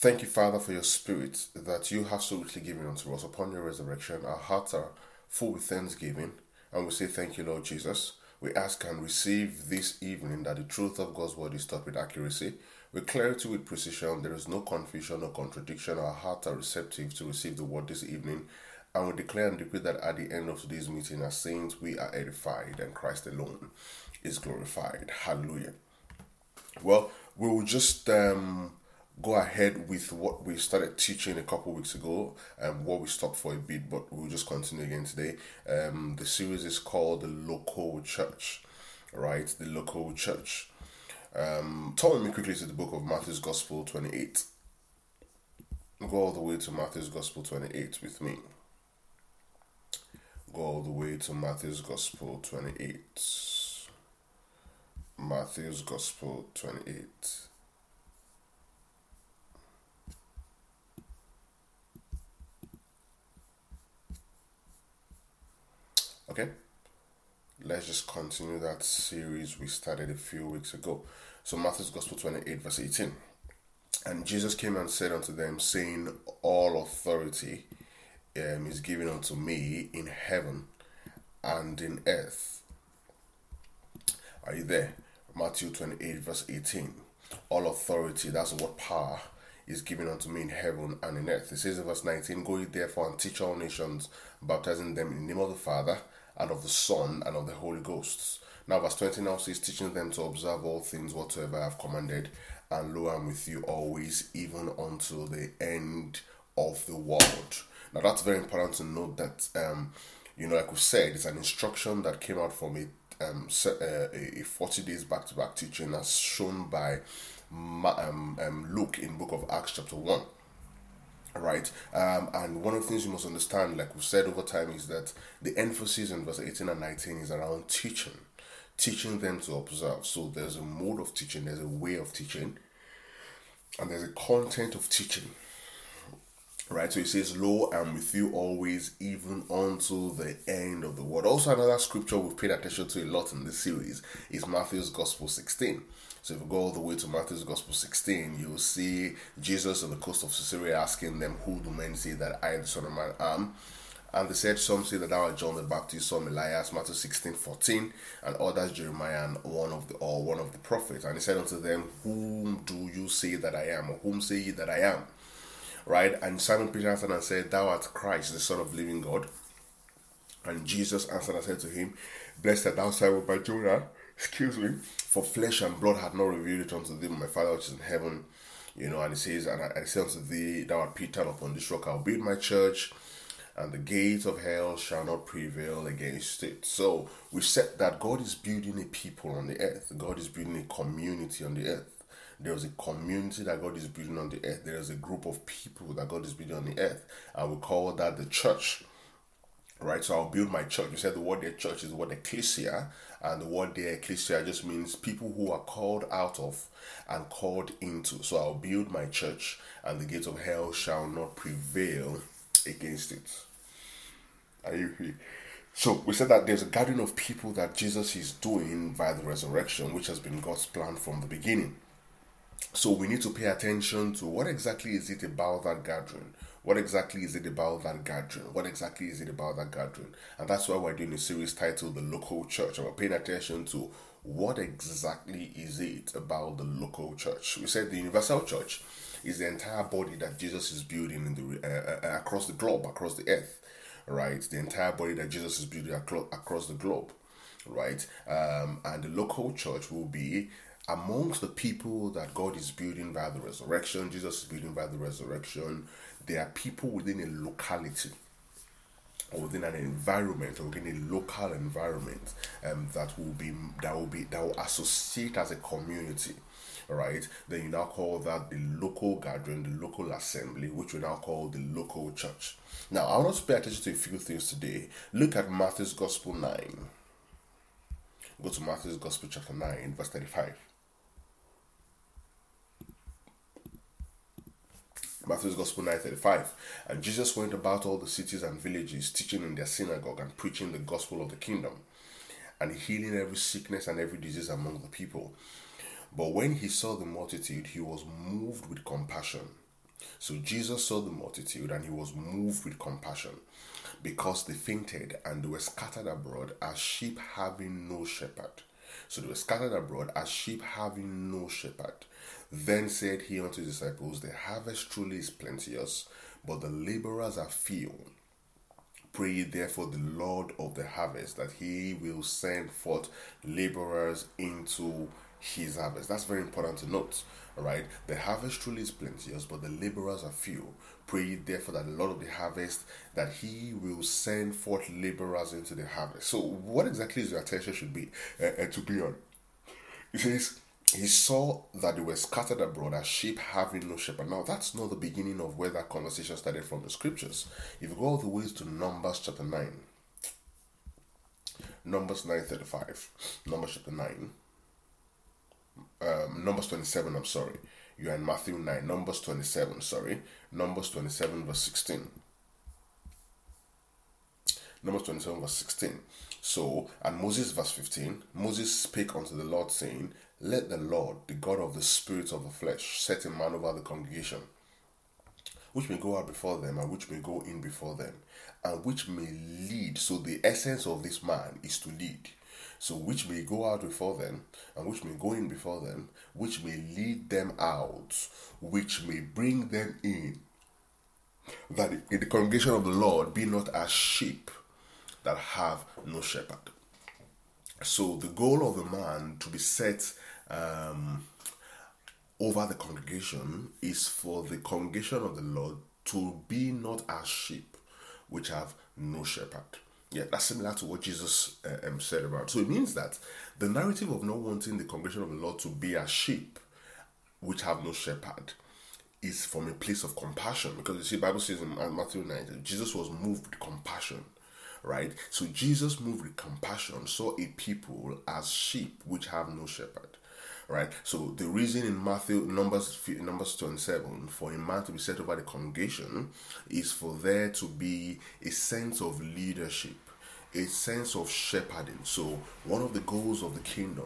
Thank you, Father, for your spirit that you have so richly given unto us upon your resurrection. Our hearts are full with thanksgiving, and we say thank you, Lord Jesus. We ask and receive this evening that the truth of God's word is taught with accuracy, with clarity, with precision. There is no confusion or contradiction. Our hearts are receptive to receive the word this evening, and we declare and decree that at the end of today's meeting, as saints, we are edified and Christ alone is glorified. Hallelujah. Well, we will just go ahead with what we started teaching a couple weeks ago, and what we stopped for a bit, but we'll just continue again today. The series is called The Local Church, right? The Local Church. Turn with me quickly to the book of Matthew's Gospel 28. Go all the way to Matthew's Gospel 28 with me. Go all the way to Matthew's Gospel 28. Matthew's Gospel 28. Okay, let's just continue that series we started a few weeks ago. So Matthew's Gospel 28 verse 18. And Jesus came and said unto them, saying, all authority is given unto me in heaven and in earth. Are you there? Matthew 28 verse 18. All authority, that's what power is given unto me in heaven and in earth. It says in verse 19, go ye therefore and teach all nations, baptizing them in the name of the Father, and of the Son, and of the Holy Ghost. Now verse 20 now says, teaching them to observe all things whatsoever I have commanded, and lo, I'm with you always, even unto the end of the world. Now that's very important to note that, like we said, it's an instruction that came out from a 40 days back-to-back teaching as shown by Luke in book of Acts chapter 1. Right, and one of the things you must understand, like we've said over time, is that the emphasis in verse 18 and 19 is around teaching them to observe. So there's a mode of teaching, there's a way of teaching, and there's a content of teaching. Right, so it says, lo, I'm with you always, even unto the end of the world. Also, another scripture we've paid attention to a lot in this series is Matthew's Gospel 16. So if you go all the way to Matthew's Gospel 16, you will see Jesus on the coast of Caesarea asking them, who do men say that I, the Son of Man, am? And they said, some say that thou art John the Baptist, some Elias, Matthew 16:14, and others Jeremiah, and one of the prophets. And he said unto them, whom do you say that I am? Or whom say ye that I am? Right? And Simon Peter answered and said, thou art Christ, the Son of the living God. And Jesus answered and said to him, blessed art thou, Simon Bar-Jonah, for flesh and blood had not revealed it unto thee, my Father which is in heaven. And it says, and I say unto thee, thou art Peter, and upon this rock I will build my church, and the gates of hell shall not prevail against it. So we said that God is building a people on the earth. God is building a community on the earth. There is a community that God is building on the earth. There is a group of people that God is building on the earth, and we call that the church. Right, so I'll build my church. You said the word there, church, is the word ecclesia, and the word there, ecclesia, just means people who are called out of and called into. So I'll build my church, and the gates of hell shall not prevail against it. Are you here? So we said that there's a gathering of people that Jesus is doing via the resurrection, which has been God's plan from the beginning. So we need to pay attention to what exactly is it about that gathering. What exactly is it about that gathering? What exactly is it about that gathering? And that's why we're doing a series titled The Local Church. And we're paying attention to what exactly is it about the local church. We said the universal church is the entire body that Jesus is building in the across the globe, across the earth. Right? The entire body that Jesus is building across the globe. Right? And the local church will be amongst the people that God is building by the resurrection. Jesus is building by the resurrection. There are people within a locality, or within an environment, or within a local environment that will associate as a community. Right? Then you now call that the local gathering, the local assembly, which we now call the local church. Now, I want us to pay attention to a few things today. Look at Matthew's Gospel 9. Go to Matthew's Gospel chapter 9, verse 35. Matthew's Gospel 9:35. And Jesus went about all the cities and villages, teaching in their synagogue and preaching the gospel of the kingdom, and healing every sickness and every disease among the people. But when he saw the multitude, he was moved with compassion So Jesus saw the multitude, and he was moved with compassion, because they fainted and they were scattered abroad as sheep having no shepherd. So they were scattered abroad as sheep having no shepherd. Then said he unto his disciples, the harvest truly is plenteous, but the laborers are few. Pray ye therefore the Lord of the harvest, that he will send forth laborers into his harvest. That's very important to note. All right, the harvest truly is plenteous, but the laborers are few. Pray ye therefore that the Lord of the harvest, that he will send forth laborers into the harvest. So, what exactly is your attention should be to be on? It says, he saw that they were scattered abroad as sheep having no shepherd. Now, that's not the beginning of where that conversation started from the scriptures. If you go all the way to Numbers chapter 9, Numbers 9:35, Numbers chapter 9, Numbers 27, I'm sorry. You are in Matthew 9, Numbers 27, sorry. Numbers 27, verse 16. Numbers 27, verse 16. So, and Moses, verse 15, Moses spake unto the Lord, saying, let the Lord, the God of the spirits of the flesh, set a man over the congregation, which may go out before them, and which may go in before them, and which may lead. So the essence of this man is to lead. So which may go out before them, and which may go in before them, which may lead them out, which may bring them in, that in the congregation of the Lord be not as sheep that have no shepherd. So the goal of the man to be set over the congregation is for the congregation of the Lord to be not as sheep which have no shepherd. Yeah, that's similar to what Jesus said about. So it means that the narrative of not wanting the congregation of the Lord to be as sheep which have no shepherd is from a place of compassion, because you see, the Bible says in Matthew 9 that Jesus was moved with compassion. Right? So Jesus moved with compassion, saw a people as sheep which have no shepherd. Right? So the reason in Numbers 27 for a man to be set over the congregation is for there to be a sense of leadership, a sense of shepherding. So one of the goals of the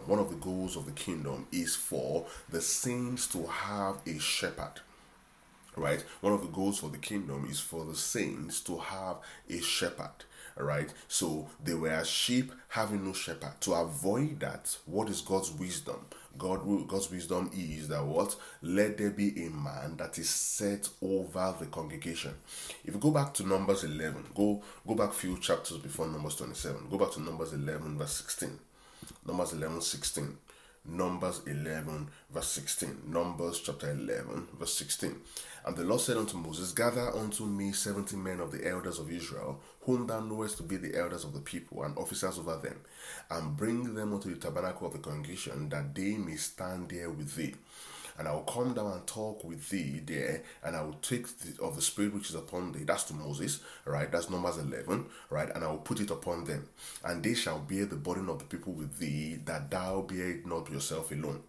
kingdom is for the saints to have a shepherd. Right? One of the goals for the kingdom is for the saints to have a shepherd. Right? So they were as sheep having no shepherd. To avoid that, what is God's wisdom? God's wisdom is that what? Let there be a man that is set over the congregation. If you go back to Numbers 11, go back a few chapters before Numbers 27. Go back to Numbers 11 verse 16. Numbers 11, 16. Numbers 11 verse 16. Numbers chapter 11 verse 16. And the Lord said unto Moses, gather unto me 70 men of the elders of Israel, whom thou knowest to be the elders of the people, and officers over them, and bring them unto the tabernacle of the congregation, that they may stand there with thee. And I will come down and talk with thee there, and I will take of the spirit which is upon thee. That's to Moses, right? That's Numbers 11, right? And I will put it upon them, and they shall bear the burden of the people with thee, that thou bear it not yourself alone.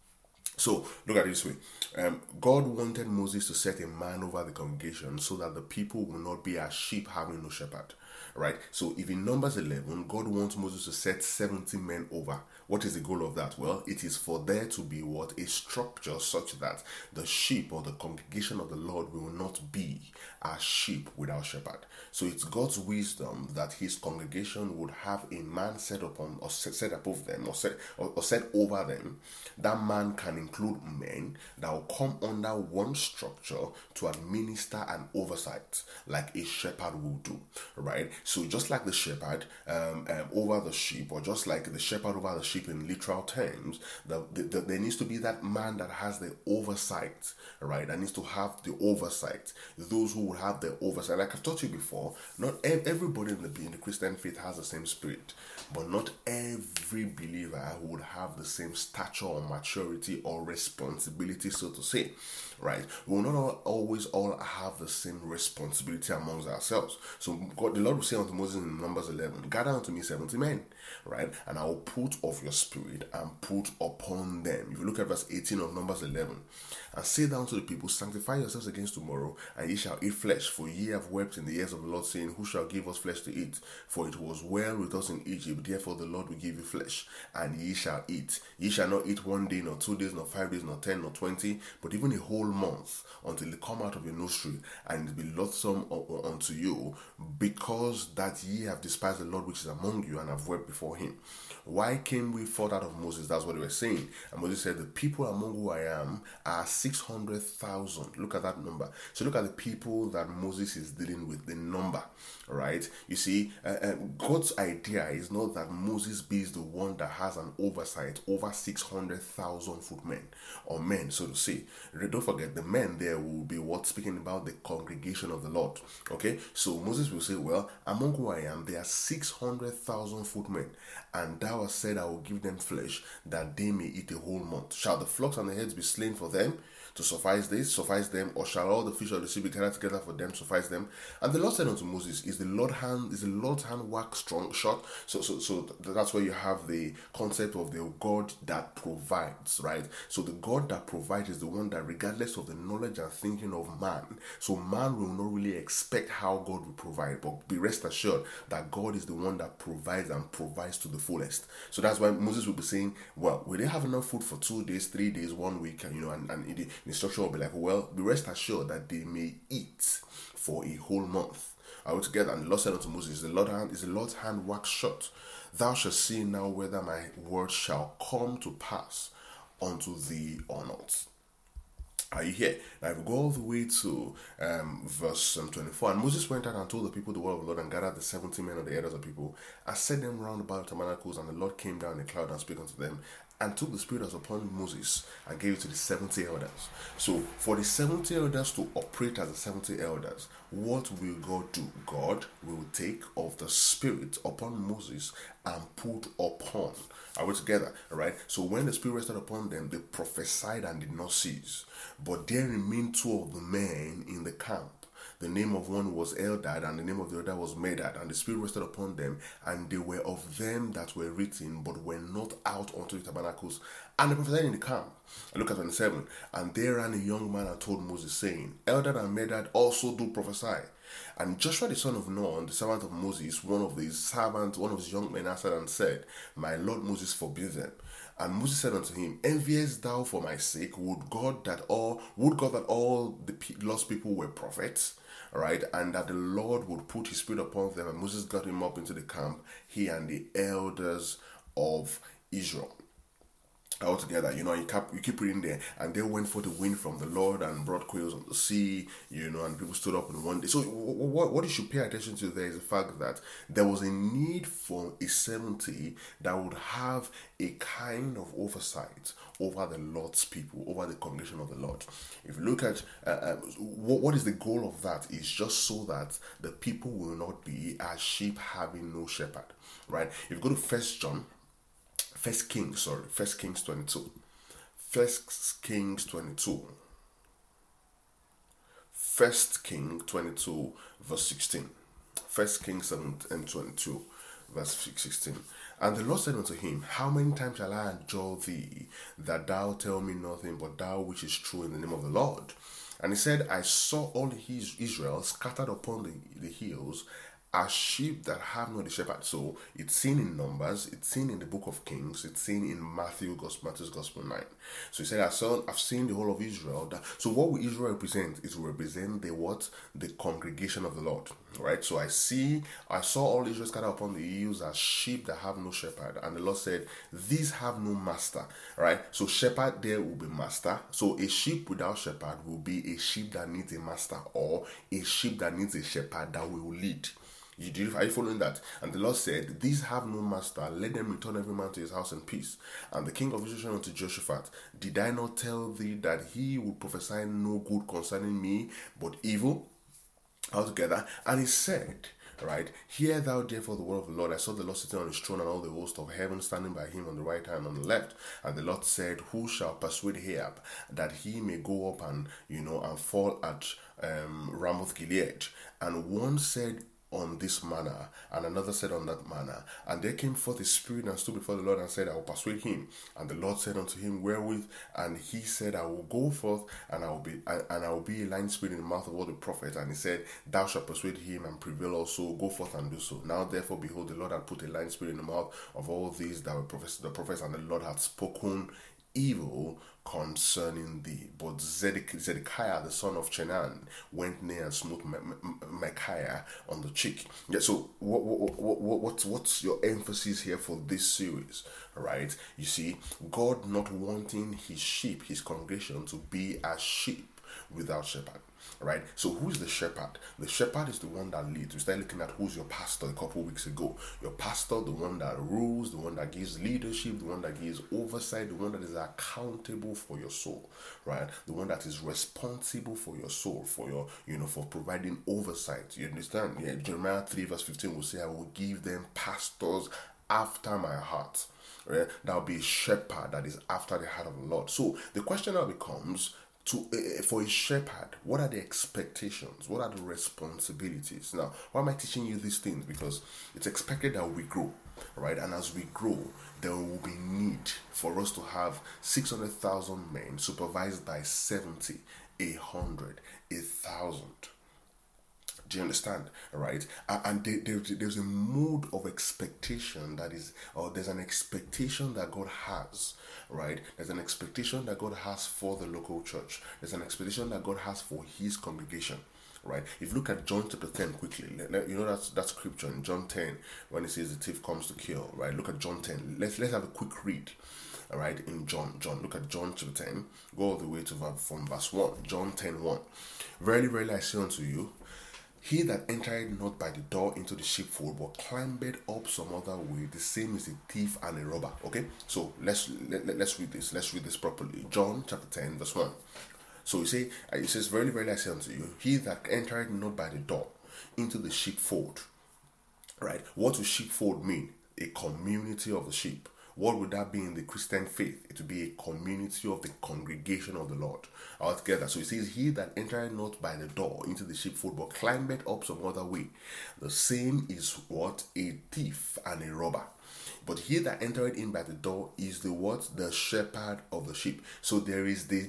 So, look at it this way. God wanted Moses to set a man over the congregation so that the people will not be as sheep having no shepherd. Right? So, if in Numbers 11, God wants Moses to set 70 men over, what is the goal of that? Well, it is for there to be what? A structure such that the sheep or the congregation of the Lord will not be as sheep without shepherd. So, it's God's wisdom that his congregation would have a man set upon, or set above them, or set over them. That man can include men that will come under one structure to administer an oversight like a shepherd will do, right? So just like the shepherd over the sheep, or just like the shepherd over the sheep in literal terms, there needs to be that man that has the oversight, right? That needs to have the oversight. Those who will have the oversight. Like I've taught you before, not everybody in the Christian faith has the same spirit, but not every believer would have the same stature or maturity or responsibility, so to say, right? We will not always all have the same responsibility amongst ourselves. So the Lord will say unto Moses in Numbers 11, gather unto me 70 men, right? And I will put of your spirit and put upon them. If you look at verse 18 of Numbers 11, and say down to the people, sanctify yourselves against tomorrow, and ye shall eat flesh, for ye have wept in the ears of the Lord, saying, who shall give us flesh to eat? For it was well with us in Egypt, therefore the Lord will give you flesh, and ye shall eat. Ye shall not eat 1 day, nor 2 days, nor 5 days, nor 10, nor 20, but even a whole month until it come out of your nostril, and it be loathsome unto you, because that ye have despised the Lord which is among you, and have wept before him. Why came we forth out of Moses? That's what they were saying. And Moses said, the people among who I am are 600,000. Look at that number. So look at the people that Moses is dealing with, the number, right? You see, God's idea is not that Moses be the one that has an oversight over 600,000 footmen, or men, so to say. Don't forget, the men there will be what? Speaking about the congregation of the Lord. Okay, so Moses will say, well, among who I am, there are 600,000 footmen, and thou hast said, I will give them flesh, that they may eat a whole month. Shall the flocks and the heads be slain for them, to suffice them, or shall all the fish of the sea be gathered together for them, suffice them? And the Lord said unto Moses, is the Lord's hand wax strong short? So that's where you have the concept of the God that provides, right? So the God that provides is the one that, regardless of the knowledge and thinking of man, so man will not really expect how God will provide, but be rest assured that God is the one that provides, and provides to the fullest. So that's why Moses will be saying, well, will they have enough food for 2 days, 3 days, 1 week, and the instruction will be like, well, be rest assured that they may eat for a whole month. All together. And the Lord said unto Moses, the Lord's hand wax short. Thou shalt see now whether my word shall come to pass unto thee or not. Are you here? Now, if we go all the way to verse 24, and Moses went out and told the people the word of the Lord, and gathered the 70 men of the elders of the people, and set them round about the tabernacles, and the Lord came down in a cloud and spake unto them, and took the Spirit that was upon Moses, and gave it to the 70 elders. So, for the 70 elders to operate as the 70 elders, what will God do? God will take of the Spirit upon Moses and put upon. Are we together? All right. So when the Spirit rested upon them, they prophesied and did not cease. But there remained 2 of the men in the camp. The name of one was Eldad, and the name of the other was Medad. And the Spirit rested upon them, and they were of them that were written, but were not out unto the tabernacles. And they prophesied in the camp. And look at 27. And there ran a young man and told Moses, saying, Eldad and Medad also do prophesy. And Joshua the son of Nun, the servant of Moses, one of his young men, answered and said, My Lord Moses forbid them. And Moses said unto him, Enviest thou for my sake? Would God that all the lost people were prophets? Right, and that the Lord would put his Spirit upon them. And Moses got him up into the camp, he and the elders of Israel. All together, you keep reading there, and they went for the wind from the Lord and brought quails on the sea, and people stood up in one day. So what you should pay attention to there is the fact that there was a need for a 70 that would have a kind of oversight over the Lord's people, over the congregation of the Lord. If you look at what is the goal of that, is just so that the people will not be as sheep having no shepherd, right? If you go to First Kings 22. First Kings 22. First King 22 verse 16. First Kings 22 verse 16. And the Lord said unto him, How many times shall I adjure thee, that thou tell me nothing but thou which is true in the name of the Lord? And he said, I saw all Israel scattered upon the hills, as sheep that have not a shepherd. So it's seen in Numbers, it's seen in the book of Kings, it's seen in Matthew's Gospel 9. So he said, I've seen the whole of Israel. So what will Israel represent? It will represent the congregation of the Lord. Right? So I saw all Israel scattered upon the hills as sheep that have no shepherd. And the Lord said, these have no master. Right? So shepherd there will be master. So a sheep without shepherd will be a sheep that needs a master, or a sheep that needs a shepherd that will lead. Are you following that? And the Lord said, these have no master, let them return every man to his house in peace. And the king of Israel said unto Jehoshaphat, Did I not tell thee that he would prophesy no good concerning me, but evil? Altogether. And he said, right, Hear thou therefore the word of the Lord. I saw the Lord sitting on his throne, and all the host of heaven standing by him on the right hand and on the left. And the Lord said, Who shall persuade Ahab that he may go up and fall at Ramoth Gilead? And one said, On this manner, and another said on that manner. And there came forth a spirit and stood before the Lord and said, I will persuade him. And the Lord said unto him, Wherewith? And he said, I will go forth, and I will be a lying spirit in the mouth of all the prophets. And he said, Thou shalt persuade him and prevail also. Go forth and do so. Now therefore, behold, the Lord had put a lying spirit in the mouth of all these that were the prophets, and the Lord had spoken evil concerning thee. But Zedekiah, the son of Chenan, went near and smote Micaiah on the cheek. Yeah, so what's your emphasis here for this series? All right, you see, God not wanting his sheep, his congregation, to be as sheep without shepherd. Right, so who's the shepherd? The shepherd is the one that leads. We started looking at who's your pastor a couple of weeks ago. Your pastor, the one that rules, the one that gives leadership, the one that gives oversight, the one that is accountable for your soul, right? The one that is responsible for your soul, for your, for providing oversight. You understand? Yeah, Jeremiah 3 verse 15 will say, I will give them pastors after my heart. Right? That will be a shepherd that is after the heart of the Lord. So the question now becomes, for a shepherd, what are the expectations? What are the responsibilities? Now, why am I teaching you these things? Because it's expected that we grow, right? And as we grow, there will be need for us to have 600,000 men supervised by 70, 100, 1,000. Do you understand? Right? And there's a mode of expectation that is, or there's an expectation that God has, right? There's an expectation that God has for the local church. There's an expectation that God has for his congregation. Right? If you look at John chapter 10 quickly, that scripture in John 10 when it says the thief comes to kill, right? Look at John 10. Let's have a quick read. All right, in John, look at John chapter 10, go all the way to from verse 1. John 10:1. Verily, verily, I say unto you, he that entered not by the door into the sheepfold, but climbed up some other way, the same is a thief and a robber. Okay, so let's read this. Let's read this properly. John chapter 10, verse 1. So it says, Verily, verily, I say unto you, he that entered not by the door into the sheepfold. Right? What does sheepfold mean? A community of the sheep. What would that be in the Christian faith? It would be a community of the congregation of the Lord altogether. So it says, he that entered not by the door into the sheepfold, but climbed up some other way, the same is what? A thief and a robber. But he that entered in by the door is the what? The shepherd of the sheep. So there is the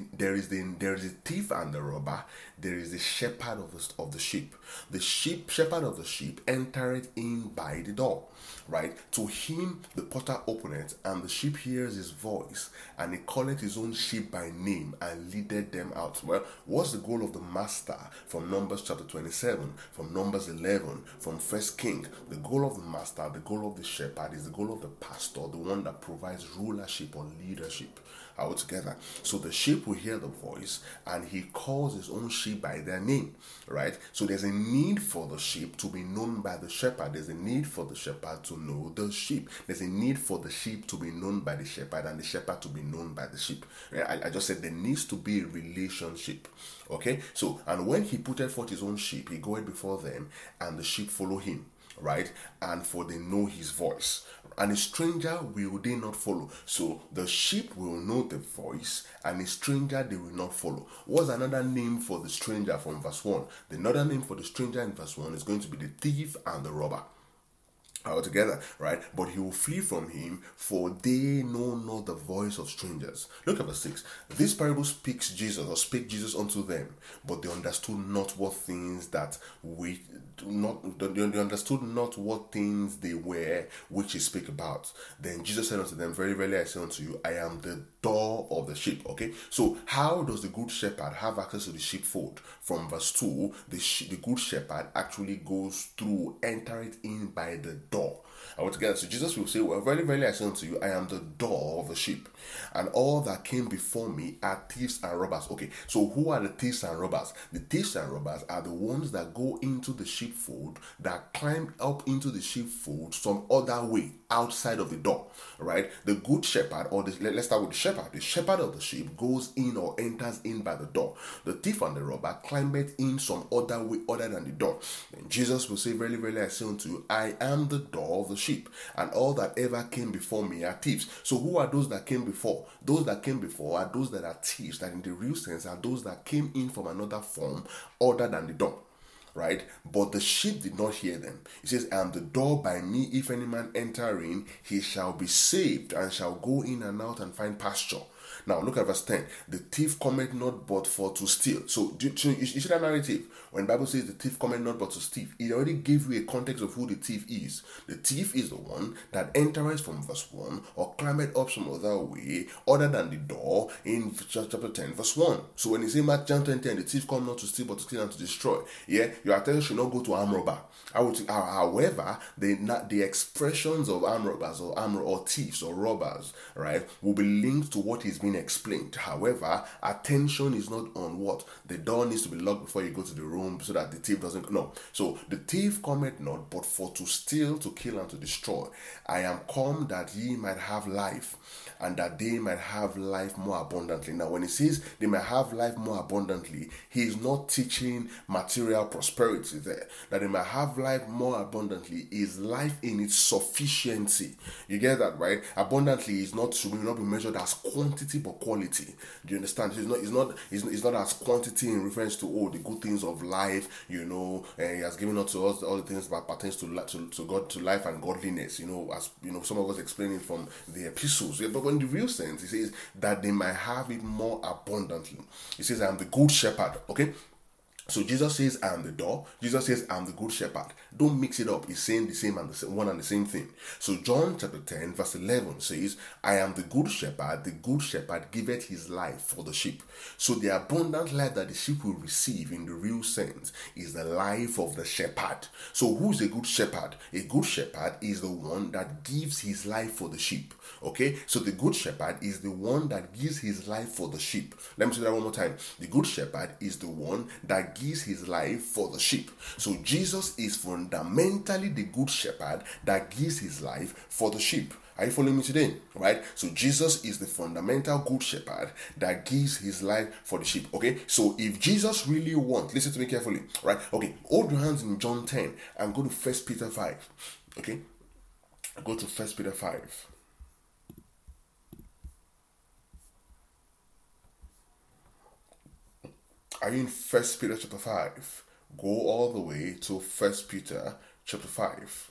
thief and the robber. There is the shepherd of the sheep. The shepherd of the sheep entered in by the door. Right? To him the porter openeth, and the sheep hears his voice, and he calleth his own sheep by name, and leadeth them out. Well, what's the goal of the master from Numbers chapter 27, from Numbers 11, from 1 King? The goal of the master, the goal of the shepherd is the goal of the pastor, the one that provides rulership or leadership altogether. So the sheep will hear the voice, and he calls his own sheep by their name, right? So there's a need for the sheep to be known by the shepherd. There's a need for the shepherd to know the sheep. There's a need for the sheep to be known by the shepherd, and the shepherd to be known by the sheep. Right? I just said there needs to be a relationship. Okay, so and when he putteth forth his own sheep, he goeth before them, and the sheep follow him. Right? And for they know his voice. And a stranger will they not follow. So the sheep will know the voice, and a stranger they will not follow. What's another name for the stranger from verse 1? The another name for the stranger in verse 1 is going to be the thief and the robber. Altogether, right? But he will flee from him, for they know not the voice of strangers. Look at verse 6. This parable spake Jesus unto them, but they understood not what things they understood not what things they were which he spake about. Then Jesus said unto them, Very verily I say unto you, I am the door of the sheep. Okay, so how does the good shepherd have access to the sheepfold? From verse 2, the good shepherd actually goes through, enter it in by the door. Altogether, so Jesus will say, Well, very verily I say unto you, I am the door of the sheep, and all that came before me are thieves and robbers. Okay, so who are the thieves and robbers? The thieves and robbers are the ones that go into the sheepfold, that climb up into the sheepfold some other way outside of the door. Right? The good shepherd, or let's start with the shepherd. The shepherd of the sheep goes in or enters in by the door. The thief and the robber climbeth in some other way other than the door. Then Jesus will say, Verily, verily I say unto you, I am the door of the sheep, and all that ever came before me are thieves. So who are those that came before? Those that came before are those that are thieves, that in the real sense are those that came in from another form other than the door. Right? But the sheep did not hear them. It says, I am the door. By me, if any man enter in, he shall be saved, and shall go in and out and find pasture. Now look at verse 10. The thief cometh not but for to steal. So you see that narrative? When the Bible says the thief cometh not but to steal, it already gave you a context of who the thief is. The thief is the one that entereth from verse 1 or climbeth up some other way other than the door in chapter 10 verse 1. So when you say Mark John 10, the thief come not to steal but to kill and to destroy, yeah, your attention should not go to arm robber. However, the expressions of arm robbers or thieves or robbers, right, will be linked to what is being explained. However, attention is not on what the door needs to be locked before you go to the room so that the thief doesn't. No. So the thief cometh not but for to steal, to kill, and to destroy. I am come that ye might have life, and that they might have life more abundantly. Now, when he says they might have life more abundantly, he is not teaching material prosperity there. That they might have life more abundantly is life in its sufficiency. You get that, right? Abundantly is not should not be measured as quantity but quality. Do you understand? It's not as quantity in reference to the good things of life. He has given unto us all the things that pertains to God, to life and godliness. As some of us explaining from the epistles. Yeah, but in the real sense, he says that they might have it more abundantly. He says, I am the good shepherd. Okay. So Jesus says, I am the door. Jesus says, I am the good shepherd. Don't mix it up. He's saying the same and one and the same thing. So John chapter 10 verse 11 says, I am the good shepherd. The good shepherd giveth his life for the sheep. So the abundant life that the sheep will receive in the real sense is the life of the shepherd. So who's a good shepherd? A good shepherd is the one that gives his life for the sheep. Okay? So the good shepherd is the one that gives his life for the sheep. Let me say that one more time. The good shepherd is the one that gives his life for the sheep. So Jesus is fundamentally the good shepherd that gives his life for the sheep. Are you following me today? Right? So Jesus is the fundamental good shepherd that gives his life for the sheep. Okay? So if Jesus really wants, listen to me carefully. Right? Okay. Hold your hands in John 10 and go to 1 Peter 5. Okay? Go to 1 Peter 5. Are you in 1 Peter chapter 5? Go all the way to 1 Peter chapter 5.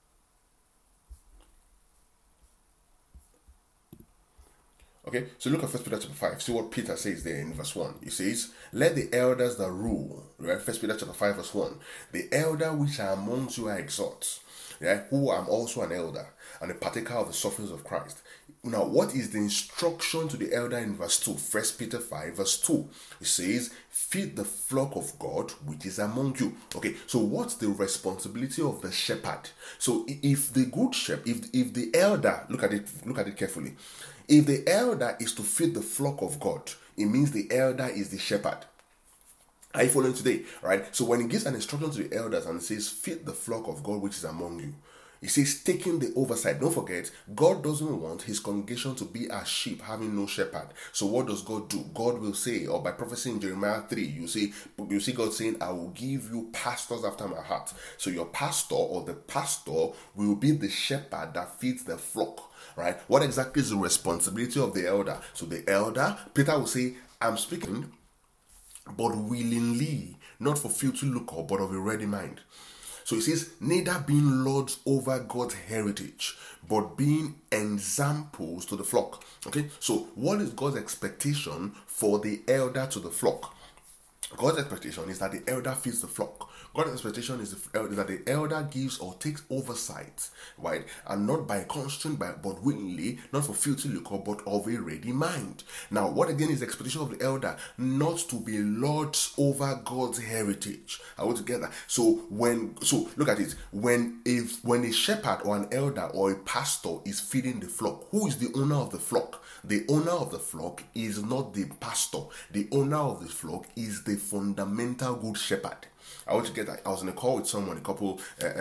Okay, so look at 1 Peter chapter 5. See what Peter says there in verse 1. He says, let the elders that rule, right? 1 Peter chapter 5 verse 1. The elder which are amongst you I exhort, yeah, who am also an elder and a partaker of the sufferings of Christ. Now, what is the instruction to the elder in verse 2? 1 Peter 5 verse 2. It says, feed the flock of God which is among you. Okay, so what's the responsibility of the shepherd? So if the good shepherd, if the elder, look at it carefully. If the elder is to feed the flock of God, it means the elder is the shepherd. Are you following today? Right? So when he gives an instruction to the elders and says, feed the flock of God which is among you, he says, taking the oversight. Don't forget, God doesn't want his congregation to be as sheep having no shepherd. So what does God do? God will say, or by prophecy in Jeremiah 3, you see God saying, I will give you pastors after my heart. So your pastor or the pastor will be the shepherd that feeds the flock. Right? What exactly is the responsibility of the elder? So the elder, Peter will say, I'm speaking, but willingly, not for future lucre, but of a ready mind. So he says, neither being lords over God's heritage, but being examples to the flock. Okay, so what is God's expectation for the elder to the flock? God's expectation is that the elder feeds the flock. God's expectation is that the elder gives or takes oversight, right? And not by constraint, but willingly, not for future lucre, but of a ready mind. Now, what again is the expectation of the elder? Not to be lords over God's heritage. Are we together? So look at it. When a shepherd or an elder or a pastor is feeding the flock, who is the owner of the flock? The owner of the flock is not the pastor. The owner of the flock is the fundamental good shepherd. I want to get that. I was in a call with someone a couple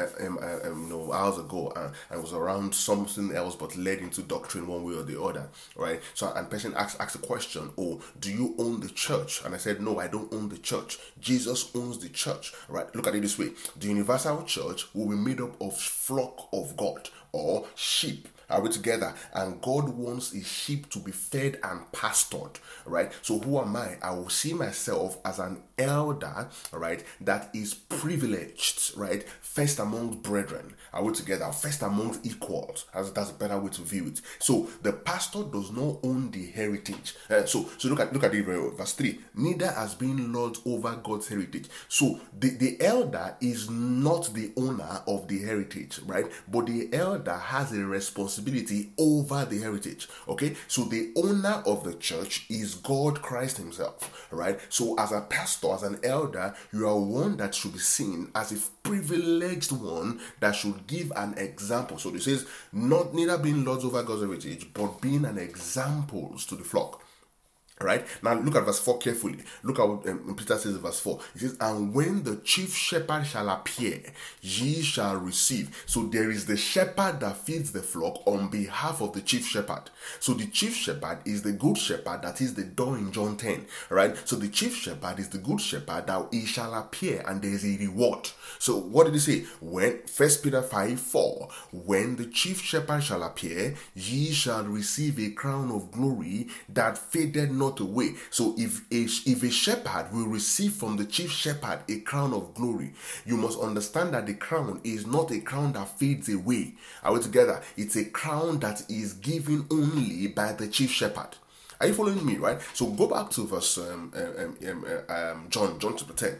hours ago, and it was around something else, but led into doctrine one way or the other, right? So, and person asked a question: "Oh, do you own the church?" And I said, "No, I don't own the church. Jesus owns the church." Right? Look at it this way: the universal church will be made up of flock of God or sheep. Are we together? And God wants his sheep to be fed and pastored, right? So who am I? I will see myself as an elder, right, that is privileged, right, first amongst brethren. Are we together? First amongst equals. That's a better way to view it. So the pastor does not own the heritage. So look at it, verse 3. Neither has been lords over God's heritage. So the elder is not the owner of the heritage, right? But the elder has a responsibility over the heritage. Okay, so the owner of the church is God Christ himself, right? So as a pastor, as an elder, you are one that should be seen as a privileged one that should give an example. So it says, neither being lords over God's heritage, but being an example to the flock. Right, now look at verse 4 carefully. Look at what Peter says in verse 4. He says, and when the chief shepherd shall appear, ye shall receive. So there is the shepherd that feeds the flock on behalf of the chief shepherd. So the chief shepherd is the good shepherd that is the door in John 10. Right, so the chief shepherd is the good shepherd that he shall appear, and there is a reward. So what did he say? When 1 Peter 5:4, when the chief shepherd shall appear, ye shall receive a crown of glory that faded not away. So if a shepherd will receive from the chief shepherd a crown of glory, you must understand that the crown is not a crown that fades away. Are we together? It's a crown that is given only by the chief shepherd. Are you following me, right? So go back to verse John chapter 10.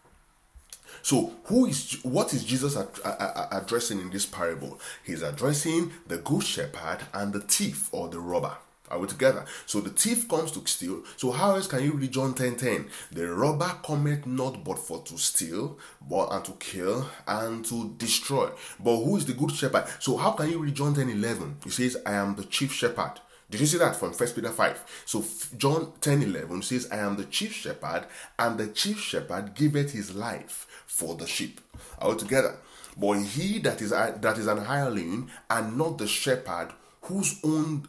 So what is Jesus addressing in this parable? He's addressing the good shepherd and the thief or the robber. Are we together? So the thief comes to steal. So how else can you read John 10:10? The robber cometh not but for to steal, and to kill, and to destroy. But who is the good shepherd? So how can you read John 10:11? He says, I am the chief shepherd. Did you see that from 1 Peter 5? So John 10:11 says, I am the chief shepherd, and the chief shepherd giveth his life for the sheep. Are we together? But he that is an hireling, and not the shepherd, whose own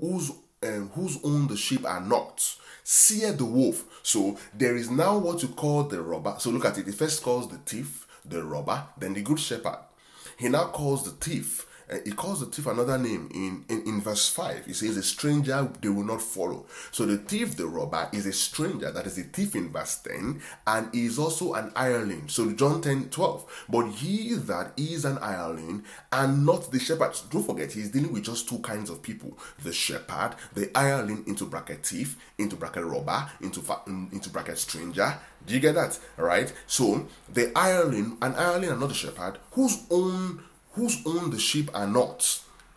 the sheep are not, seeth the wolf. So there is now what you call the robber. So look at it. He first calls the thief the robber, then the good shepherd. He now calls the thief. He calls the thief another name in verse 5. He says, a stranger they will not follow. So the thief, the robber, is a stranger. That is a thief in verse 10. And he is also an hireling. So John 10:12. But he that is an hireling and not the shepherd. Don't forget, he's dealing with just two kinds of people. The shepherd, the hireling, into bracket thief, into bracket robber, into bracket stranger. Do you get that? Right? So the hireling, an hireling and not the shepherd, whose own the sheep are not.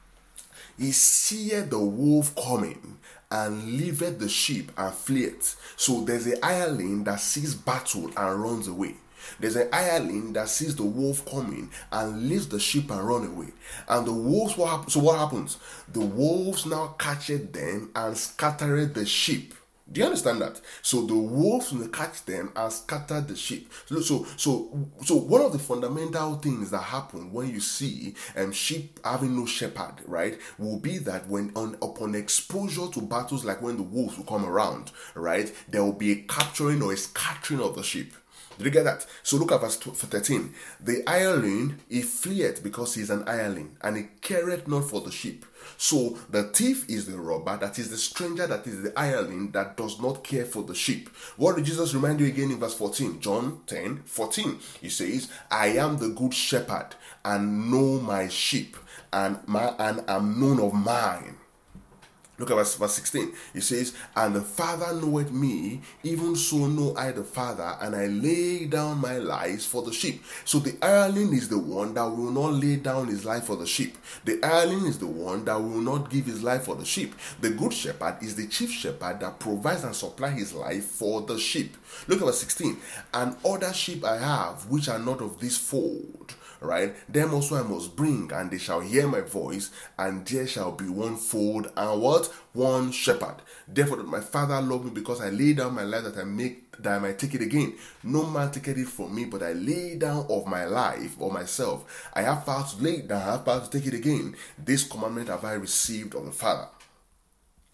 He seeth the wolf coming, and leaveth the sheep and fleeth. So there's a hireling that sees battle and runs away. There's a hireling that sees the wolf coming and leaves the sheep and run away. And the wolves, what happens? The wolves now catcheth them and scattereth the sheep. Do you understand that? So the wolves will catch them and scatter the sheep. So one of the fundamental things that happen when you see sheep having no shepherd, right, will be that upon exposure to battles, like when the wolves will come around, right, there will be a capturing or a scattering of the sheep. Did you get that? So look at verse 13. The hireling, he fleeth because he is an hireling, and he careth not for the sheep. So the thief is the robber, that is the stranger, that is the hireling that does not care for the sheep. What did Jesus remind you again in verse 14? John 10:14. He says, I am the good shepherd, and know my sheep, and am known of mine. Look at verse 16. It says, and the Father knoweth me, even so know I the Father, and I lay down my life for the sheep. So the hireling is the one that will not lay down his life for the sheep. The hireling is the one that will not give his life for the sheep. The good shepherd is the chief shepherd that provides and supplies his life for the sheep. Look at verse 16. And other sheep I have, which are not of this fold. Right, them also I must bring, and they shall hear my voice, and there shall be one fold and what? One shepherd. Therefore my Father loved me, because I lay down my life that I might take it again. No man taketh it from me, but I lay down of my life or myself. I have power to lay it down, I have power to take it again. This commandment have I received of the Father.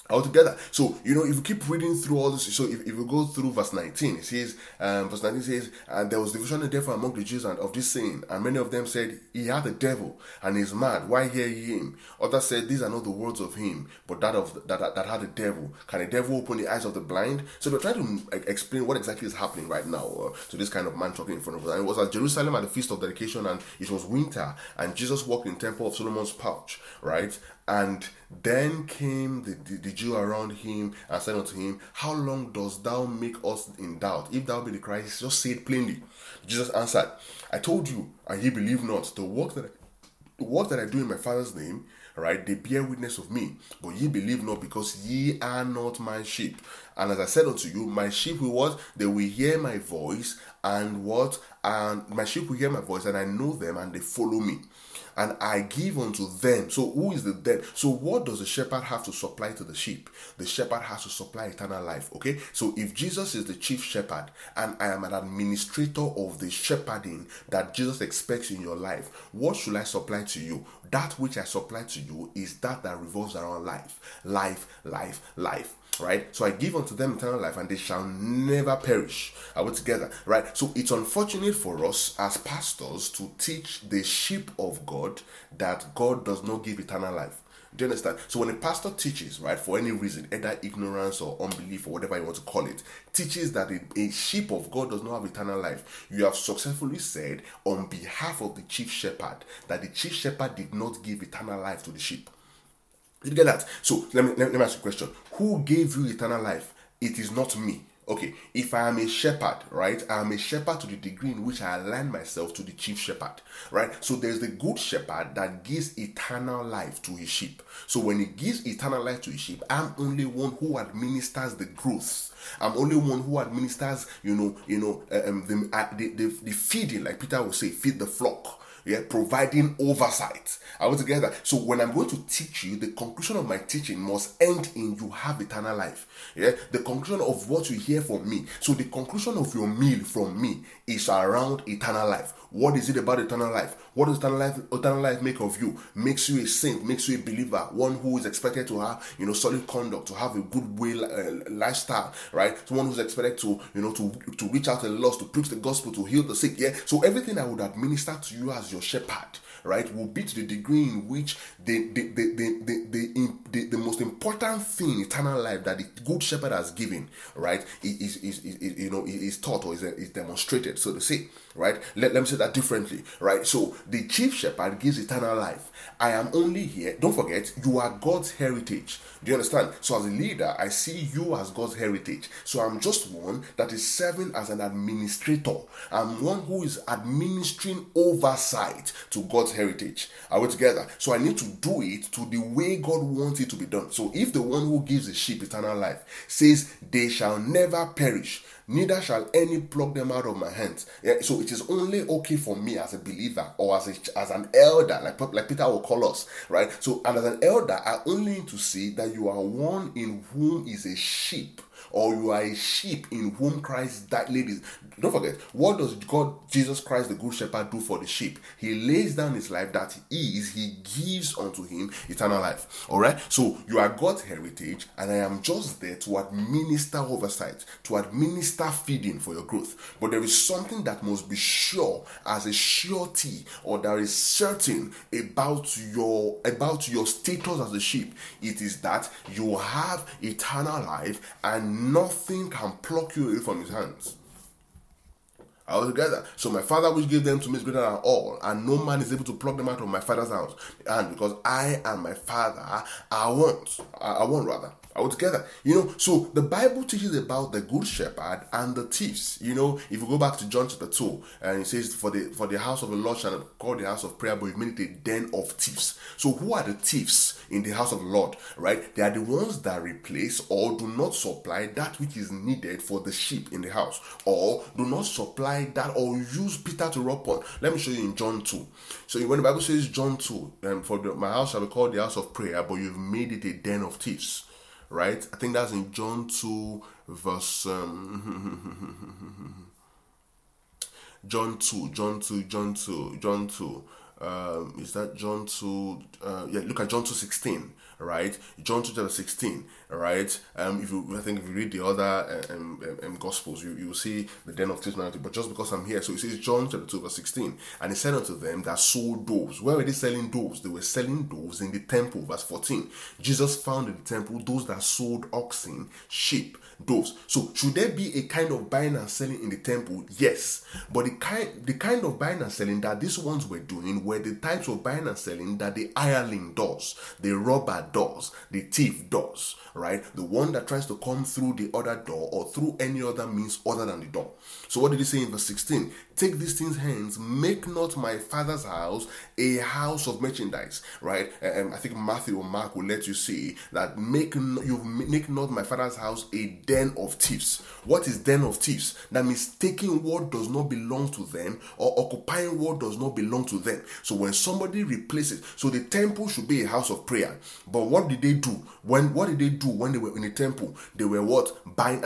altogether. So, if you keep reading through all this, so if you go through verse 19, it says, verse 19 says, and there was division and therefore among the Jews and of this saying, and many of them said, he hath a devil and is mad, why hear ye him? Others said, these are not the words of him, but that had a devil. Can a devil open the eyes of the blind? So we're trying to explain what exactly is happening right now to this kind of man talking in front of us. And it was at Jerusalem at the Feast of Dedication, and it was winter, and Jesus walked in the temple of Solomon's Porch, right? And then came the Jew around him and said unto him, how long dost thou make us in doubt? If thou be the Christ, just say it plainly. Jesus answered, I told you, and ye believe not. The work that I do in my Father's name, right, they bear witness of me, but ye believe not, because ye are not my sheep. And as I said unto you, my sheep will what? They will hear my voice, and what? And my sheep will hear my voice, and I know them, and they follow me. And I give unto them. So who is the them? So what does the shepherd have to supply to the sheep? The shepherd has to supply eternal life. Okay. So if Jesus is the chief shepherd and I am an administrator of the shepherding that Jesus expects in your life, what should I supply to you? That which I supply to you is that revolves around life. Right? So I give unto them eternal life, and they shall never perish. Are we together? Right? So it's unfortunate for us as pastors to teach the sheep of God that God does not give eternal life. Do you understand? So when a pastor teaches, right, for any reason, either ignorance or unbelief or whatever you want to call it, teaches that a sheep of God does not have eternal life, you have successfully said on behalf of the chief shepherd that the chief shepherd did not give eternal life to the sheep. Did you get that? So let me ask you a question. Who gave you eternal life? It is not me. Okay, if I am a shepherd, right, I am a shepherd to the degree in which I align myself to the chief shepherd, right? So there's the good shepherd that gives eternal life to his sheep. So when he gives eternal life to his sheep, I'm only one who administers the growth. I'm only one who administers, the feeding, like Peter will say, feed the flock. Yeah, providing oversight. Are we together? So when I'm going to teach you, the conclusion of my teaching must end in you have eternal life. Yeah, the conclusion of what you hear from me. So the conclusion of your meal from me is around eternal life. What is it about eternal life? What does eternal life make of you? Makes you a saint, makes you a believer, one who is expected to have, solid conduct, to have a good way lifestyle, right? Someone who's expected to, to reach out to the lost, to preach the gospel, to heal the sick. Yeah. So everything I would administer to you as your shepherd, right, will be to the degree in which the most important thing, eternal life, that the good shepherd has given, right, is taught or is demonstrated, so to say, right? Let me say that differently, right? So the chief shepherd gives eternal life. I am only here. Don't forget, you are God's heritage. Do you understand? So as a leader, I see you as God's heritage. So I'm just one that is serving as an administrator. I'm one who is administering oversight to God's heritage. Are we together? So I need to do it to the way God wants it to be done. So if the one who gives the sheep eternal life says they shall never perish, neither shall any pluck them out of my hands. Yeah, so it is only okay for me as a believer or as an elder, like Peter will call us, right? So, and as an elder, I only need to see that you are one in whom is a sheep, or you are a sheep in whom Christ died. Ladies, don't forget, what does Jesus Christ, the good shepherd, do for the sheep? He lays down his life that he gives unto him eternal life. All right. So you are God's heritage, and I am just there to administer oversight, to administer feeding for your growth. But there is something that must be sure as a surety, or that is certain about your status as a sheep. It is that you have eternal life, and nothing can pluck you away from his hands. All together. So my Father which gave them to me is greater than all, and no man is able to pluck them out of my Father's hands. And because I and my Father are one. All together. So the Bible teaches about the good shepherd and the thieves. If you go back to John chapter 2, and it says, for the house of the Lord shall not call the house of prayer, but you've made it a den of thieves. So who are the thieves in the house of the Lord? Right? They are the ones that replace or do not supply that which is needed for the sheep in the house, or do not supply that, or use Peter to rob on. Let me show you in John 2. So when the Bible says John 2, my house shall be called the house of prayer, but you've made it a den of thieves. Right? I think that's in John 2 verse John 2 Is that John 2? Look at John 2:16. Right, John 2:16. Right. If you read the other Gospels, you will see the den of thieves narrative. But just because I'm here, so it says John chapter 2:16, and he said unto them that sold doves. Where were they selling doves? They were selling doves in the temple. Verse 14. Jesus found in the temple those that sold oxen, sheep, doves. So should there be a kind of buying and selling in the temple? Yes, but the kind of buying and selling that these ones were doing were the types of buying and selling that the hireling does, the robber does, the thief does, right? The one that tries to come through the other door or through any other means other than the door. So what did he say in verse 16? Take these things hence, make not my father's house a house of merchandise, right? I think Matthew or Mark will let you see that make not my father's house a den of thieves. What is den of thieves? That means taking what does not belong to them or occupying what does not belong to them. So when somebody replaces, so the temple should be a house of prayer. But what did they do? What did they do when they were in the temple? They were what? Buying.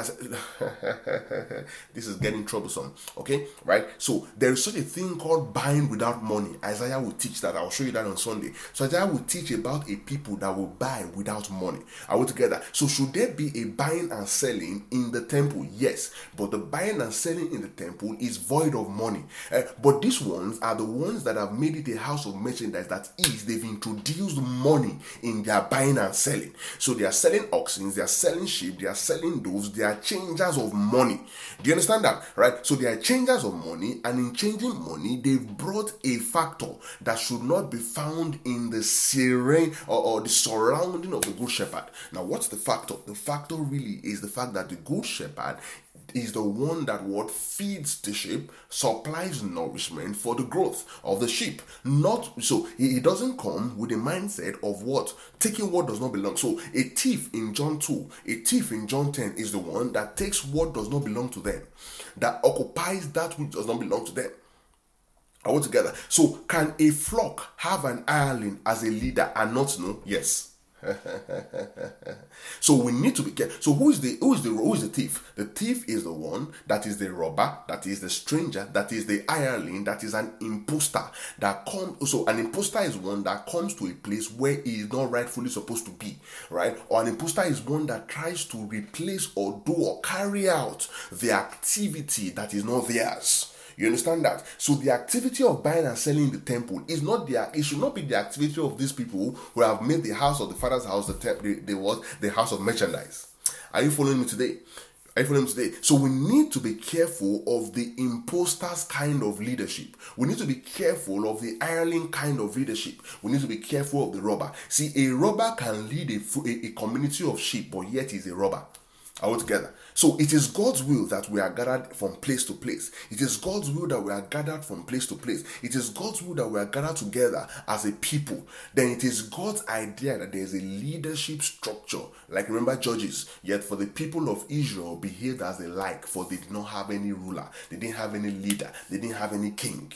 This is getting troublesome. Okay, right? So there is such a thing called buying without money. Isaiah will teach that. I'll show you that on Sunday. So Isaiah will teach about a people that will buy without money. Are we together? So should there be a buying and selling in the temple? Yes, but the buying and selling in the temple is void of money. But these ones are the ones that have made it a house of merchandise. That is, they've introduced money in their buying and selling. So they are selling oxen, they are selling sheep, they are selling doves, they are changers of money. Do you understand that? Right? So they are changers of money, and in changing money, they've brought a factor that should not be found in the serene or the surrounding of the good shepherd. Now, what's the factor? The factor really is the fact that the good shepherd is the one that what feeds the sheep, supplies nourishment for the growth of the sheep. Not so he doesn't come with a mindset of what? Taking what does not belong. So a thief in John 2, a thief in John 10 is the one that takes what does not belong to them, that occupies that which does not belong to them. Are we together? So can a flock have an hireling as a leader and not know? Yes. So we need to be careful. So who is the thief? The thief is the one that is the robber, that is the stranger, that is the hireling, that is an imposter that comes. So an imposter is one that comes to a place where he is not rightfully supposed to be, right? Or an imposter is one that tries to replace or do or carry out the activity that is not theirs. You understand that? So the activity of buying and selling in the temple is not it should not be the activity of these people who have made the house of the Father's house the house of merchandise. Are you following me today? So we need to be careful of the imposter's kind of leadership. We need to be careful of the hireling kind of leadership. We need to be careful of the robber. See, a robber can lead a community of sheep, but yet he's a robber. Are we together? So it is God's will that we are gathered from place to place. It is God's will that we are gathered from place to place. It is God's will that we are gathered together as a people. Then it is God's idea that there is a leadership structure. Like remember Judges, yet for the people of Israel behaved as they like, for they did not have any ruler. They didn't have any leader. They didn't have any king.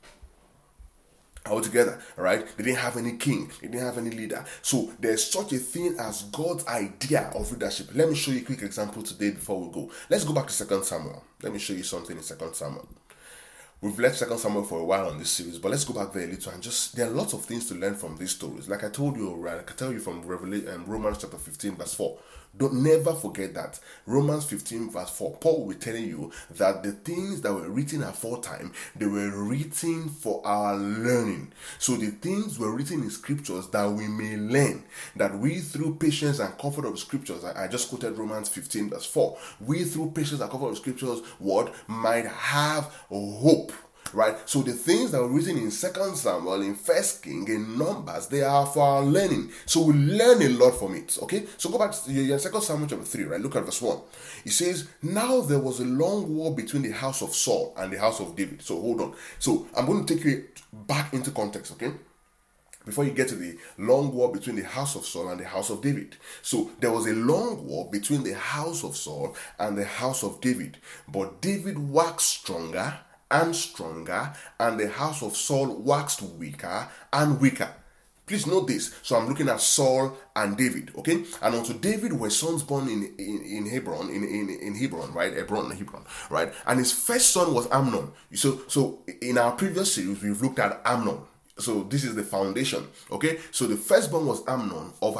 Altogether, right? They didn't have any king. They didn't have any leader. So there's such a thing as God's idea of leadership. Let me show you a quick example today before we go. Let's go back to 2 Samuel. Let me show you something in 2 Samuel. We've left 2 Samuel for a while on this series, but let's go back there a little and there are lots of things to learn from these stories. Like I told you, right? I can tell you from Romans chapter 15 verse 4. Don't never forget that. Romans 15 verse 4. Paul will be telling you that the things that were written aforetime, they were written for our learning. So the things were written in scriptures that we may learn, that we through patience and comfort of scriptures, I just quoted Romans 15 verse 4. We through patience and comfort of scriptures, what? Might have hope. Right, so the things that were written in 2 Samuel, in 1 King, in Numbers, they are for our learning. So we learn a lot from it. Okay, so go back to 2 Samuel chapter 3. Right, look at verse 1. It says, "Now there was a long war between the house of Saul and the house of David." So hold on. So I'm going to take you back into context. Okay, before you get to the long war between the house of Saul and the house of David. So there was a long war between the house of Saul and the house of David, but David waxed stronger and stronger, and the house of Saul waxed weaker and weaker. Please note this. So I'm looking at Saul and David, okay? And unto David were sons born in Hebron, in Hebron, right? Hebron, right? And his first son was Amnon. So in our previous series, we've looked at Amnon. So this is the foundation. Okay, so the firstborn was Amnon of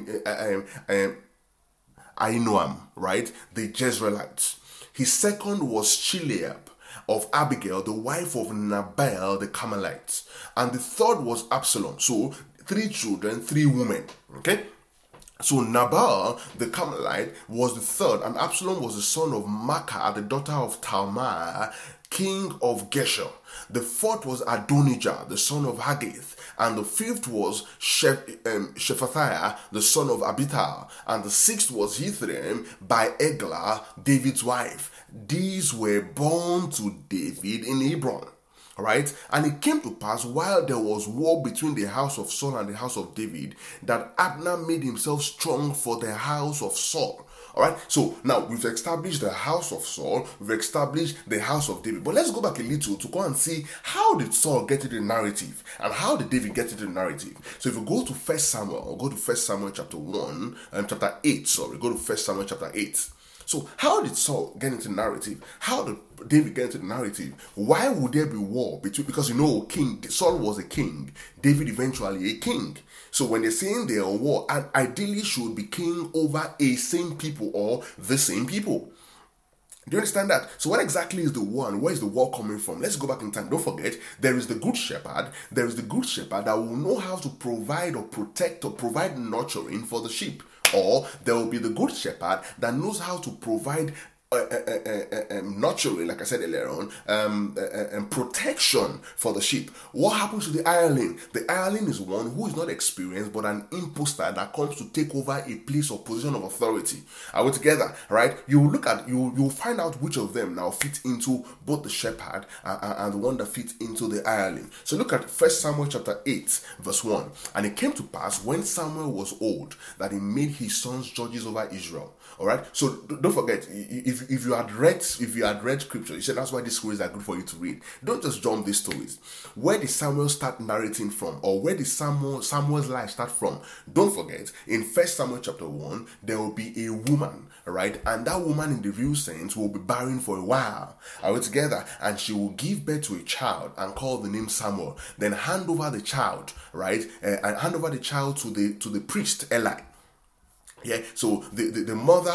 Ahinoam, right? The Jezreelites. His second was Chileab of Abigail, the wife of Nabal the Carmelites. And the third was Absalom. So 3 children, 3 women. Okay? So Nabal the Carmelite was the third, and Absalom was the son of Maacah, the daughter of Talmai, king of Geshur. The fourth was Adonijah, the son of Haggith, and the fifth was Shephatiah, the son of Abital, and the sixth was Ithream by Eglah, David's wife. These were born to David in Hebron. Right? And it came to pass while there was war between the house of Saul and the house of David, that Abner made himself strong for the house of Saul. Alright, so now we've established the house of Saul, we've established the house of David. But let's go back a little to go and see, how did Saul get into the narrative and how did David get into the narrative? So if you go to 1 Samuel, or go to 1 Samuel chapter 8, go to 1 Samuel chapter 8. So how did Saul get into the narrative? How did David get into the narrative? Why would there be war between? Because Saul was a king, David eventually a king. So when they're saying they're at war, and ideally should be king over a same people or the same people. Do you understand that? So what exactly is the war, and where is the war coming from? Let's go back in time. Don't forget, there is the good shepherd. There is the good shepherd that will know how to provide or protect or provide nurturing for the sheep. Or there will be the good shepherd that knows how to provide nurturing, like I said earlier on, and protection for the sheep. What happens to the hireling? The hireling is one who is not experienced but an imposter that comes to take over a place or position of authority. Are we together? Right? You'll find out which of them now fit into both the shepherd and the one that fits into the hireling. So look at 1 Samuel chapter 8 verse 1. And it came to pass when Samuel was old that he made his sons judges over Israel. All right. So don't forget, if you had read scripture, you said that's why these stories are good for you to read. Don't just jump these stories. Where did Samuel start narrating from, or where did Samuel's life start from? Don't forget, in 1 Samuel chapter 1, there will be a woman, right? And that woman, in the real sense, will be barren for a while. Are we together? And she will give birth to a child and call the name Samuel. Then hand over the child, right? And hand over the child to the priest Eli. Yeah, so the mother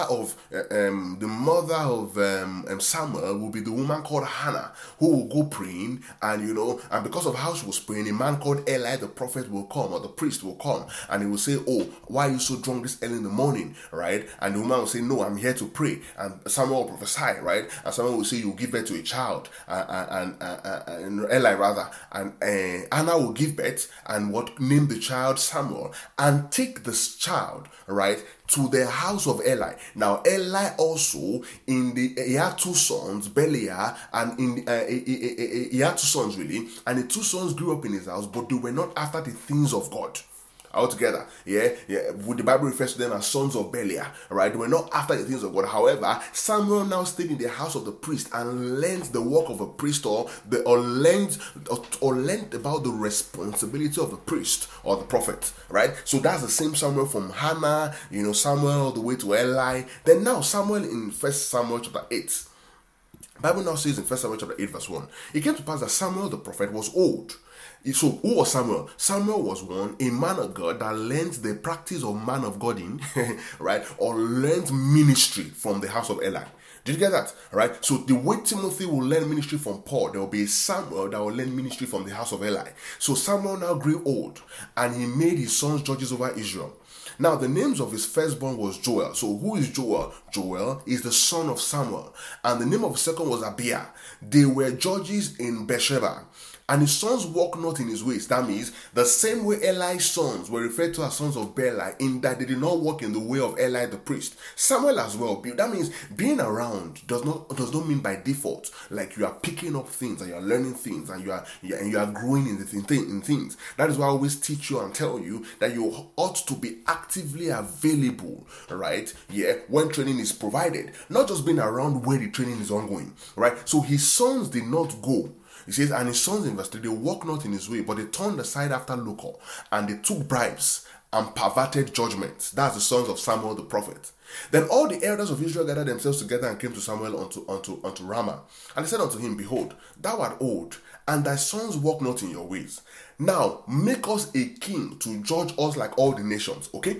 of Samuel will be the woman called Hannah, who will go praying, and because of how she was praying, a man called Eli the prophet will come, or the priest will come, and he will say, "Oh, why are you so drunk this early in the morning?" Right? And the woman will say, "No, I'm here to pray." And Samuel will prophesy, right? And Samuel will say, "You give birth to a child," and Eli rather, and Hannah will give birth and name the child Samuel, and take this child, right, to the house of Eli. Now Eli also, he had 2 sons, Belial, and he had 2 sons really, and the 2 sons grew up in his house, but they were not after the things of God. Altogether, the Bible refers to them as sons of Belial, right? They were not after the things of God. However, Samuel now stayed in the house of the priest and learned the work of a priest, or learned about the responsibility of the priest or the prophet, right? So that's the same Samuel from Hannah, Samuel all the way to Eli. Then now Samuel in 1 Samuel chapter 8. Bible now says in 1 Samuel chapter 8 verse 1, it came to pass that Samuel the prophet was old. So who was Samuel? Samuel was a man of God that learned the practice of man of God right? Or learned ministry from the house of Eli. Did you get that? Right? So the way Timothy will learn ministry from Paul, there will be a Samuel that will learn ministry from the house of Eli. So Samuel now grew old, and he made his sons judges over Israel. Now the names of his firstborn was Joel. So who is Joel? Joel is the son of Samuel. And the name of the second was Abiah. They were judges in Beersheba. And his sons walked not in his ways. That means the same way Eli's sons were referred to as sons of Belial, in that they did not walk in the way of Eli the priest. Samuel as well. That means being around does not mean by default like you are picking up things and you are learning things and you are growing in things. That is why I always teach you and tell you that you ought to be actively available, right? When training is provided, not just being around where the training is ongoing, right? So his sons did not go. He says, and his sons in verse 3, they walked not in his way, but they turned aside after lucre, and they took bribes and perverted judgments. That's the sons of Samuel the prophet. Then all the elders of Israel gathered themselves together and came to Samuel unto Ramah. And they said unto him, Behold, thou art old, and thy sons walk not in your ways. Now make us a king to judge us like all the nations. Okay?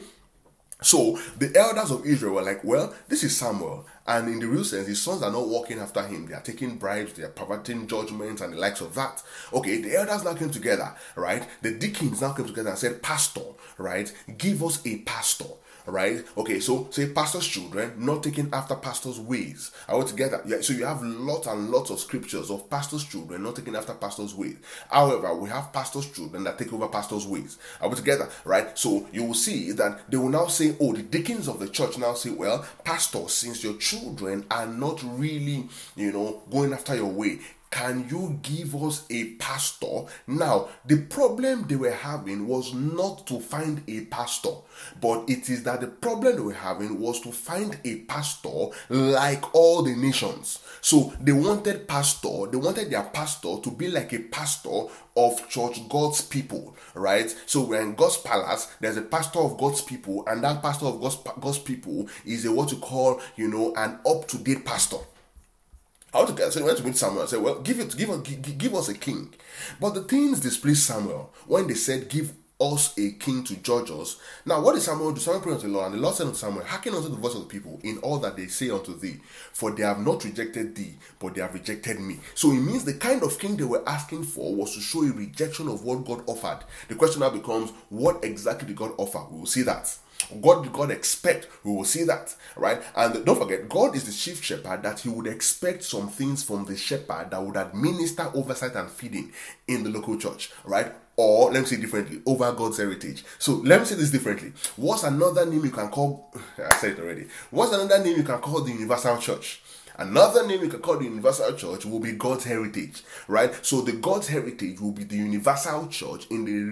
So the elders of Israel were like, well, this is Samuel, and in the real sense, his sons are not walking after him. They are taking bribes, they are perverting judgments and the likes of that. Okay, the elders now came together, right? The deacons now came together and said, pastor, right? Give us a pastor. Right? Okay, so say pastor's children not taking after pastor's ways. Are we together? Yeah, so you have lots and lots of scriptures of pastor's children not taking after pastor's ways. However, we have pastor's children that take over pastor's ways. Are we together? Right? So you will see that they will now say, oh, the deacons of the church now say, well, pastor, since your children are not really, going after your way, can you give us a pastor? Now, the problem they were having was not to find a pastor, but it is that the problem they were having was to find a pastor like all the nations. So they wanted their pastor to be like a pastor of church God's people, right? So we're in God's palace, there's a pastor of God's people, and that pastor of God's people is what you call, an up-to-date pastor. How to get? So he went to meet Samuel and said, well, give us a king. But the things displeased Samuel when they said, give us a king to judge us. Now, what did Samuel do? Samuel prayed unto the Lord, and the Lord said unto Samuel, hearken unto the voice of the people in all that they say unto thee, for they have not rejected thee, but they have rejected me. So it means the kind of king they were asking for was to show a rejection of what God offered. The question now becomes, what exactly did God offer? We will see that. What did God expect? We will see that, right? And don't forget, God is the chief shepherd, that he would expect some things from the shepherd that would administer oversight and feeding in the local church, right? Or let me say differently, over God's heritage. So let me say this differently. What's another name you can call? I said it already. What's another name you can call the universal church? Another name you can call the universal church will be God's heritage, right? So the God's heritage will be the universal church in the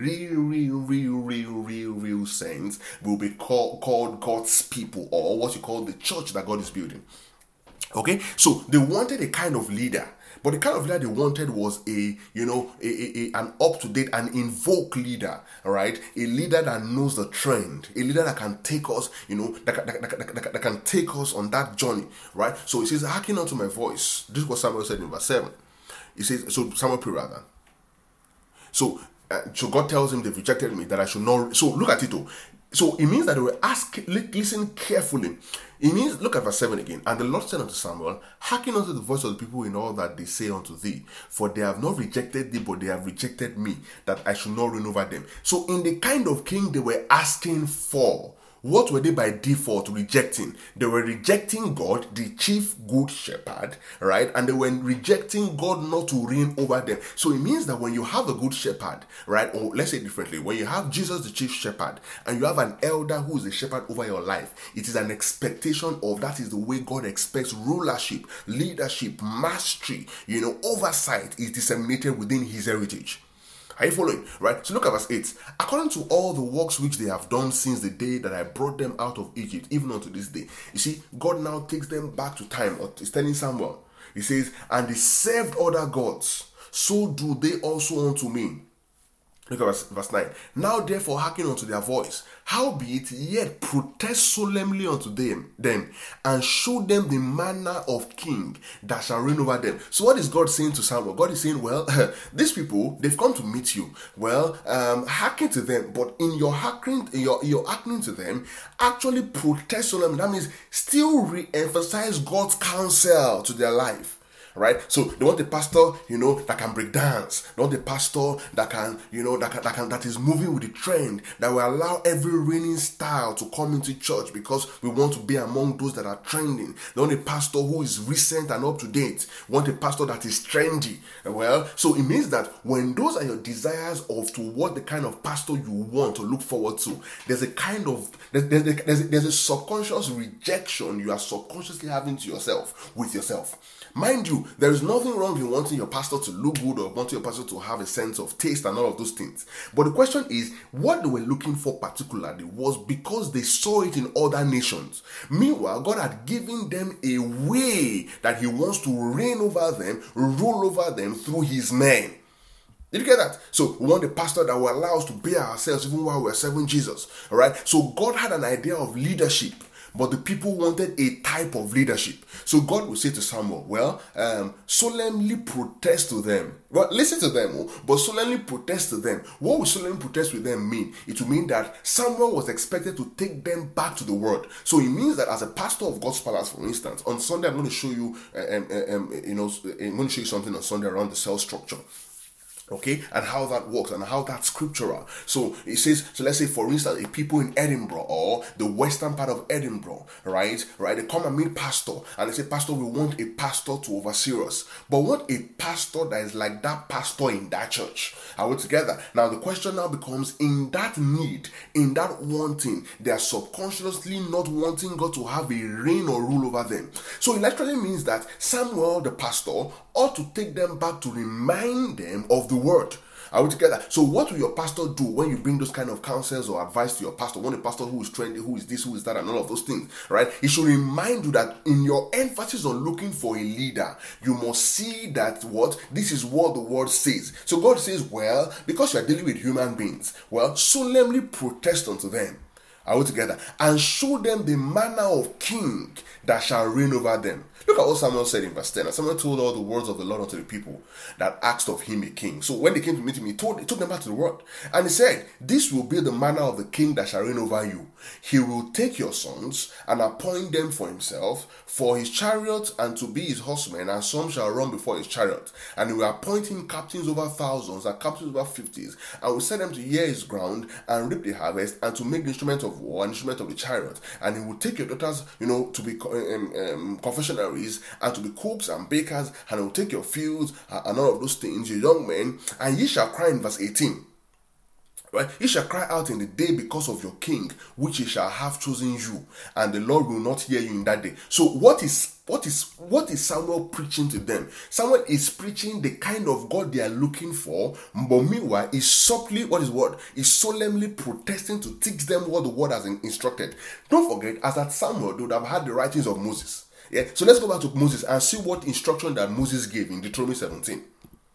real sense, will be called God's people, or what you call the church that God is building. Okay, so they wanted a kind of leader, but the kind of leader they wanted was an up-to-date and invoke leader, right? A leader that knows the trend, a leader that can take us, that can take us on that journey, right? So he says, hearken unto my voice. This is what Samuel said in verse 7. He says, so Samuel prayed rather. So God tells him they've rejected me, that I should not. So look at it though. So it means that they were listen carefully. It means, look at verse 7 again. And the Lord said unto Samuel, hearken unto the voice of the people in all that they say unto thee, for they have not rejected thee, but they have rejected me, that I should not reign over them. So in the kind of king they were asking for, what were they by default rejecting? They were rejecting God, the chief good shepherd, right? And they were rejecting God not to reign over them. So it means that when you have a good shepherd, right? Or let's say differently, when you have Jesus, the chief shepherd, and you have an elder who is a shepherd over your life, it is an expectation of, that is the way God expects rulership, leadership, mastery, oversight is disseminated within his heritage. Are you following? Right? So look at verse 8. According to all the works which they have done since the day that I brought them out of Egypt, even unto this day. You see, God now takes them back to time. Or he's telling Samuel. He says, and they served other gods, so do they also unto me. Look at verse 9. Now therefore hearken unto their voice. Howbeit yet protest solemnly unto them, and show them the manner of king that shall reign over them. So what is God saying to Samuel? God is saying, well, these people, they've come to meet you. Well, hearken to them, but in your hearkening to them, actually protest solemnly. That means still re-emphasize God's counsel to their life. Right? So they want a pastor, that can break dance. They want a pastor that can, that is moving with the trend, that will allow every reigning style to come into church because we want to be among those that are trending. They want a pastor who is recent and up to date. They want a pastor that is trendy. Well, so it means that when those are your desires of to what the kind of pastor you want to look forward to, there's a kind of there's a subconscious rejection you are subconsciously having to yourself with yourself. Mind you, there is nothing wrong in wanting your pastor to look good or wanting your pastor to have a sense of taste and all of those things. But the question is, what they were looking for particularly was because they saw it in other nations. Meanwhile, God had given them a way that he wants to reign over them, rule over them through his men. Did you get that? So we want a pastor that will allow us to bear ourselves even while we're serving Jesus. All right. So God had an idea of leadership. but the people wanted a type of leadership. So God will say to Samuel, well, solemnly protest to them. Well, listen to them, but solemnly protest to them. What will solemnly protest with them mean? It will mean that Samuel was expected to take them back to the word. So it means that as a pastor of God's Palace, for instance, on Sunday I'm going to show you, I'm going to show you something on Sunday around the cell structure. Okay, and how that works and how that's scriptural. So it says, so let's say for instance, if people in Edinburgh or the western part of Edinburgh, right, they come and meet pastor and they say, pastor, we want a pastor to oversee us, but want a pastor that is like that pastor in that church. Are we together? Now the question now becomes, in that need, in that wanting, they are subconsciously not wanting God to have a reign or rule over them. So it actually means that Samuel, the pastor, ought to take them back to remind them of the word. Are we together? So what will your pastor do when you bring those kind of counsels or advice to your pastor? When a pastor who is trendy, who is this, who is that, and all of those things, right? He should remind you that in your emphasis on looking for a leader, you must see that what? This is what the word says. So God says, well, because you are dealing with human beings, well, solemnly protest unto them. Are we together? And show them the manner of king that shall reign over them. Look at what Samuel said in verse 10. And Samuel told all the words of the Lord unto the people that asked of him a king. So when they came to meet him, he took them back to the word. And he said, this will be the manner of the king that shall reign over you. He will take your sons and appoint them for himself, for his chariot and to be his horsemen, and some shall run before his chariot. And he will appoint him captains over thousands and captains over fifties, and will set them to hear his ground and reap the harvest, and to make the instrument of war and instrument of the chariot. And he will take your daughters, to be confectionaries and to be cooks and bakers, and he will take your fields and all of those things, your young men, and ye shall cry in verse 18. Right? Ye shall cry out in the day because of your king, which he shall have chosen you, and the Lord will not hear you in that day. So what is Samuel preaching to them? Samuel is preaching the kind of God they are looking for, but meanwhile is subtly, is solemnly protesting to teach them what the word has instructed. Don't forget, as that Samuel would have had the writings of Moses. Yeah. So let's go back to Moses and see what instruction that Moses gave in Deuteronomy 17.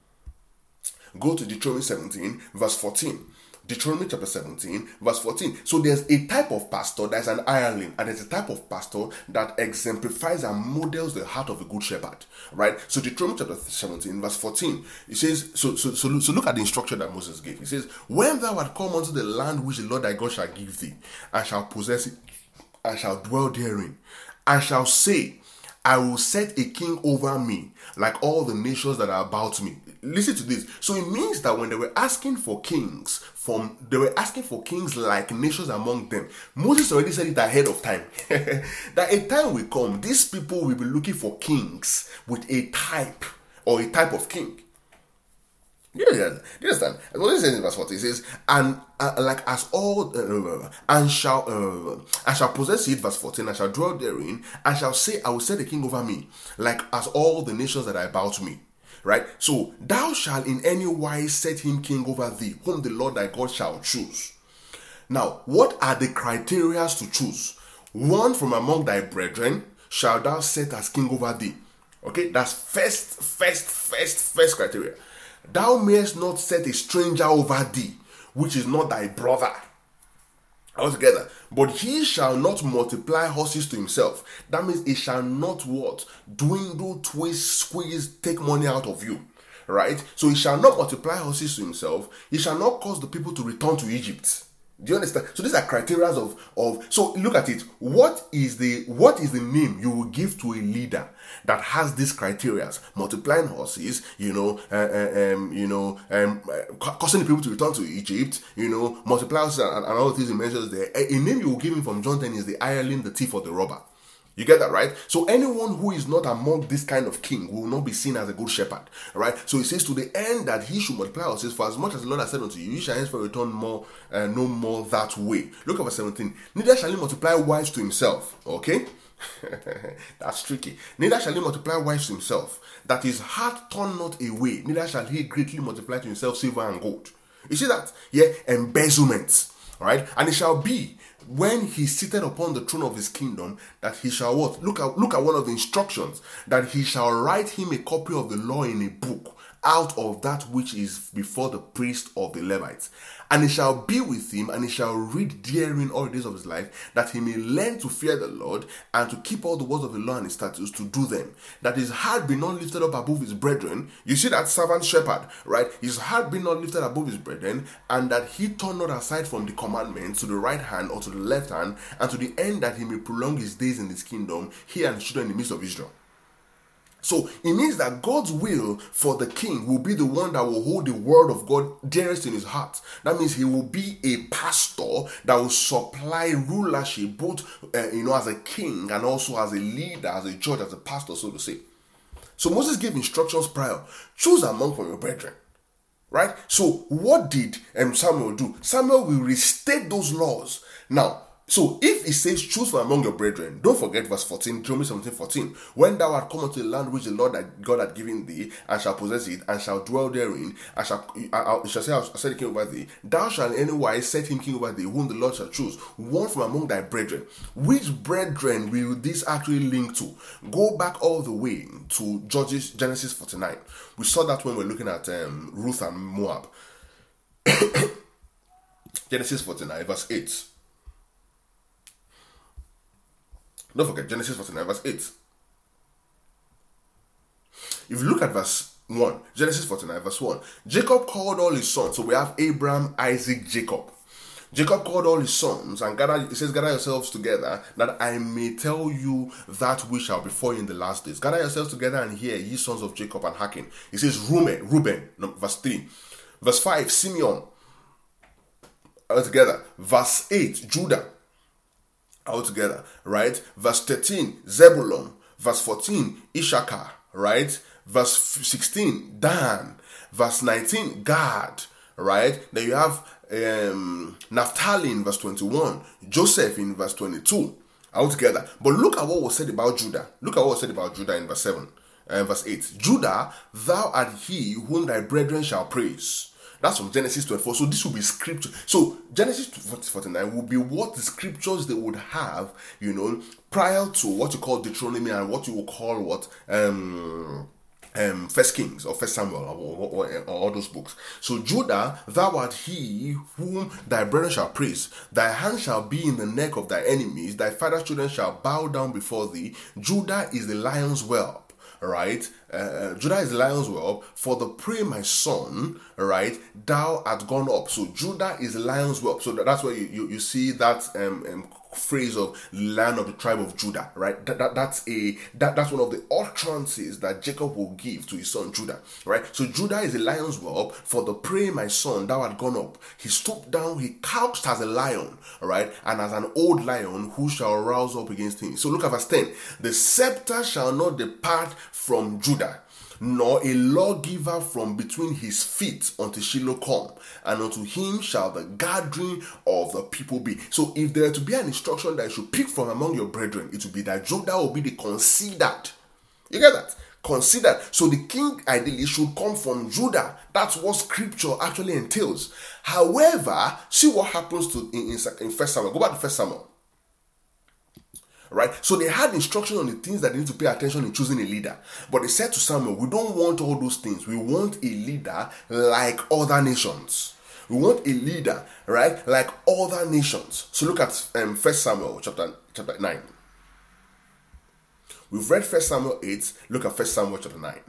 Go to Deuteronomy 17, verse 14. Deuteronomy chapter 17, verse 14. So there's a type of pastor that's an hireling, and there's a type of pastor that exemplifies and models the heart of a good shepherd, right? So Deuteronomy chapter 17, verse 14, it says, so look at the instruction that Moses gave. It says, when thou art come unto the land which the Lord thy God shall give thee, and shall possess it, and shall dwell therein, and shall say, I will set a king over me, like all the nations that are about me. Listen to this. So it means that when they were asking for kings, like nations among them, Moses already said it ahead of time. That a time will come, these people will be looking for kings with a type or a type of king. Do you understand? And what it says in verse 40, it says, and like as all, and shall possess it, verse 14, and shall dwell therein, and shall say, I will set a king over me, like as all the nations that are about me. Right? So, thou shalt in any wise set him king over thee, whom the Lord thy God shall choose. Now, what are the criteria to choose? One from among thy brethren shalt thou set as king over thee. Okay, that's first criteria. Thou mayest not set a stranger over thee, which is not thy brother. Altogether, but he shall not multiply horses to himself. That means he shall not what? Dwindle, twist, squeeze, take money out of you. Right? So he shall not multiply horses to himself. He shall not cause the people to return to Egypt. Do you understand? So these are criteria of so look at it. What is the name you will give to a leader that has these criteria? Multiplying horses, causing the people to return to Egypt, multiply horses and all the things he mentions there. A name you will give him from John 10 is the hireling, the thief, or the robber. You get that, right? So anyone who is not among this kind of king will not be seen as a good shepherd, right? So it says to the end that he should multiply horses, for as much as the Lord has said unto you, you shall henceforth return no more that way. Look at verse 17. Neither shall he multiply wives to himself, okay? That's tricky. Neither shall he multiply wives to himself, that his heart turn not away. Neither shall he greatly multiply to himself silver and gold. You see that? Yeah, embezzlement, right? And it shall be, when he seated upon the throne of his kingdom, that he shall what? Look at one of the instructions, that he shall write him a copy of the law in a book, out of that which is before the priest of the Levites. And he shall be with him, and he shall read therein all the days of his life, that he may learn to fear the Lord, and to keep all the words of the law and his statutes, to do them. That his heart be not lifted up above his brethren. You see that servant shepherd, right? His heart be not lifted above his brethren, and that he turn not aside from the commandments to the right hand or to the left hand, and to the end that he may prolong his days in his kingdom, he and his children in the midst of Israel. So it means that God's will for the king will be the one that will hold the word of God dearest in his heart. That means he will be a pastor that will supply rulership both as a king and also as a leader, as a judge, as a pastor, so to say. So Moses gave instructions prior. Choose among your brethren. Right? So what did Samuel do? Samuel will restate those laws. Now, so if he says choose from among your brethren, don't forget verse 14, Deuteronomy 17:14. When thou art come unto the land which the Lord that God hath given thee, and shall possess it, and shall dwell therein, and shall say, I set the king over thee, thou shalt in any wise set him king over thee, whom the Lord shall choose, one from among thy brethren. Which brethren will this actually link to? Go back all the way to Genesis 49. We saw that when we were looking at Ruth and Moab. Genesis 49, verse 8. Don't forget, Genesis 49, verse 8. If you look at verse 1, Genesis 49, verse 1, Jacob called all his sons. So we have Abraham, Isaac, Jacob. Jacob called all his sons and it says, gather yourselves together, that I may tell you that which shall befall you in the last days. Gather yourselves together and hear, ye sons of Jacob, and hearken. It says Reuben, verse 3. Verse 5, Simeon. All together. Verse 8, Judah. All together, right? Verse 13, Zebulun. Verse 14, Issachar, right? Verse 16, Dan. Verse 19, Gad, right? Then you have Naphtali in verse 21, Joseph in verse 22, all together. But look at what was said about Judah. Look at what was said about Judah in verse 7, verse 8. Judah, thou art he whom thy brethren shall praise. That's from Genesis 24. So this will be scripture. So Genesis 49 will be what the scriptures they would have, prior to what you call Deuteronomy and what you will call First Kings or First Samuel or all those books. So Judah, thou art he whom thy brethren shall praise. Thy hand shall be in the neck of thy enemies. Thy father's children shall bow down before thee. Judah is the lion's whelp. Right, Judah is the lion's whelp. For the prey, my son, right, thou art gone up. So Judah is the lion's whelp. So that's where you see that phrase of lion of the tribe of Judah, right? That's one of the utterances that Jacob will give to his son Judah, right? So Judah is a lion's whelp. For the prey, my son, thou art gone up. He stooped down, he couched as a lion, right? And as an old lion, who shall rouse up against him? So look at verse 10. The scepter shall not depart from Judah, nor a lawgiver from between his feet until Shiloh come, and unto him shall the gathering of the people be. So if there to be an instruction that you should pick from among your brethren, it will be that Judah will be the considered. You get that? Considered. So the king ideally should come from Judah. That's what scripture actually entails. However, see what happens in First Samuel. Go back to First Samuel. Right, so they had instruction on the things that they need to pay attention in choosing a leader. But they said to Samuel, we don't want all those things. We want a leader like other nations. We want a leader, right, like other nations. So look at 1 Samuel chapter 9. We've read 1 Samuel 8. Look at 1 Samuel chapter 9.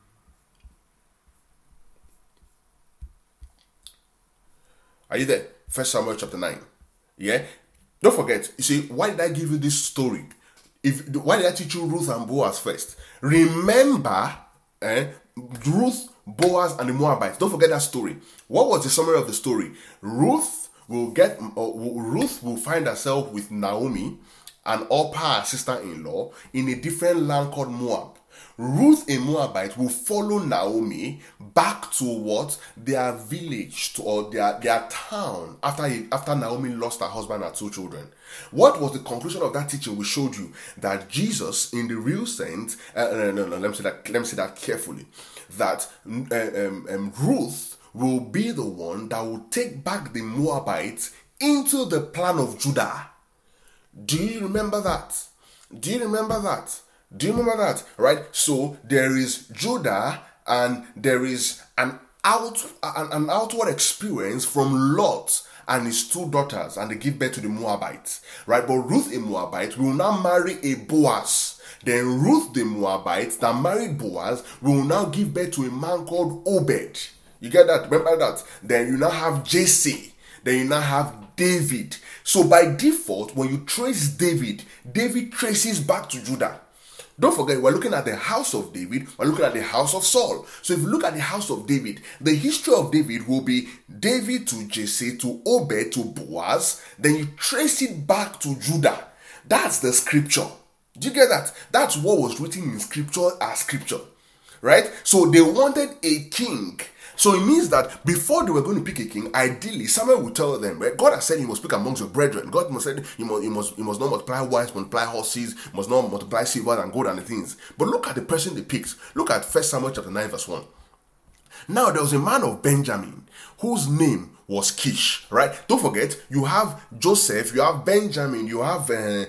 Are you there? 1 Samuel chapter 9. Yeah? Don't forget, you see, why did I give you this story? Why did I teach you Ruth and Boaz first? Remember, Ruth, Boaz, and the Moabites. Don't forget that story. What was the summary of the story? Ruth will find herself with Naomi, an Orpah, sister-in-law, in a different land called Moab. Ruth, a Moabite, will follow Naomi back to what? Their village or their town after Naomi lost her husband and 2 children. What was the conclusion of that teaching? We showed you that Jesus, in the real sense, let me say that carefully, that Ruth will be the one that will take back the Moabites into the plan of Judah. Do you remember that? Do you remember that? Right? So there is Judah and there is an outward experience from Lot and his two daughters, and they give birth to the Moabites, right? But Ruth, a Moabite, will now marry a Boaz. Then Ruth, the Moabite, that married Boaz, will now give birth to a man called Obed. You get that? Remember that? Then you now have Jesse. Then you now have David. So by default, when you trace David, David traces back to Judah. Don't forget, we're looking at the house of David, we're looking at the house of Saul. So if you look at the house of David, the history of David will be David to Jesse, to Obed, to Boaz. Then you trace it back to Judah. That's the scripture. Do you get that? That's what was written in scripture as scripture. Right? So they wanted a king. So it means that before they were going to pick a king, ideally, Samuel would tell them, right? God has said you must pick amongst your brethren. God must said you must not multiply wives, multiply horses, must not multiply silver and gold and the things. But look at the person they picked. Look at 1 Samuel chapter 9 verse 1. Now there was a man of Benjamin whose name was Kish, right? Don't forget, you have Joseph, you have Benjamin, you have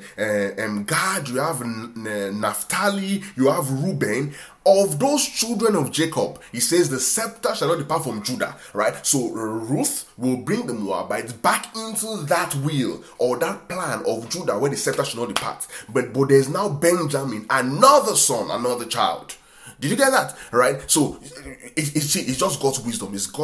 Gad, you have Naphtali, you have Reuben. Of those children of Jacob, he says the scepter shall not depart from Judah, right? So Ruth will bring the Moabites back into that will or that plan of Judah where the scepter should not depart. But there's now Benjamin, another son, another child. Did you get that? Right? So it's just God's wisdom. It's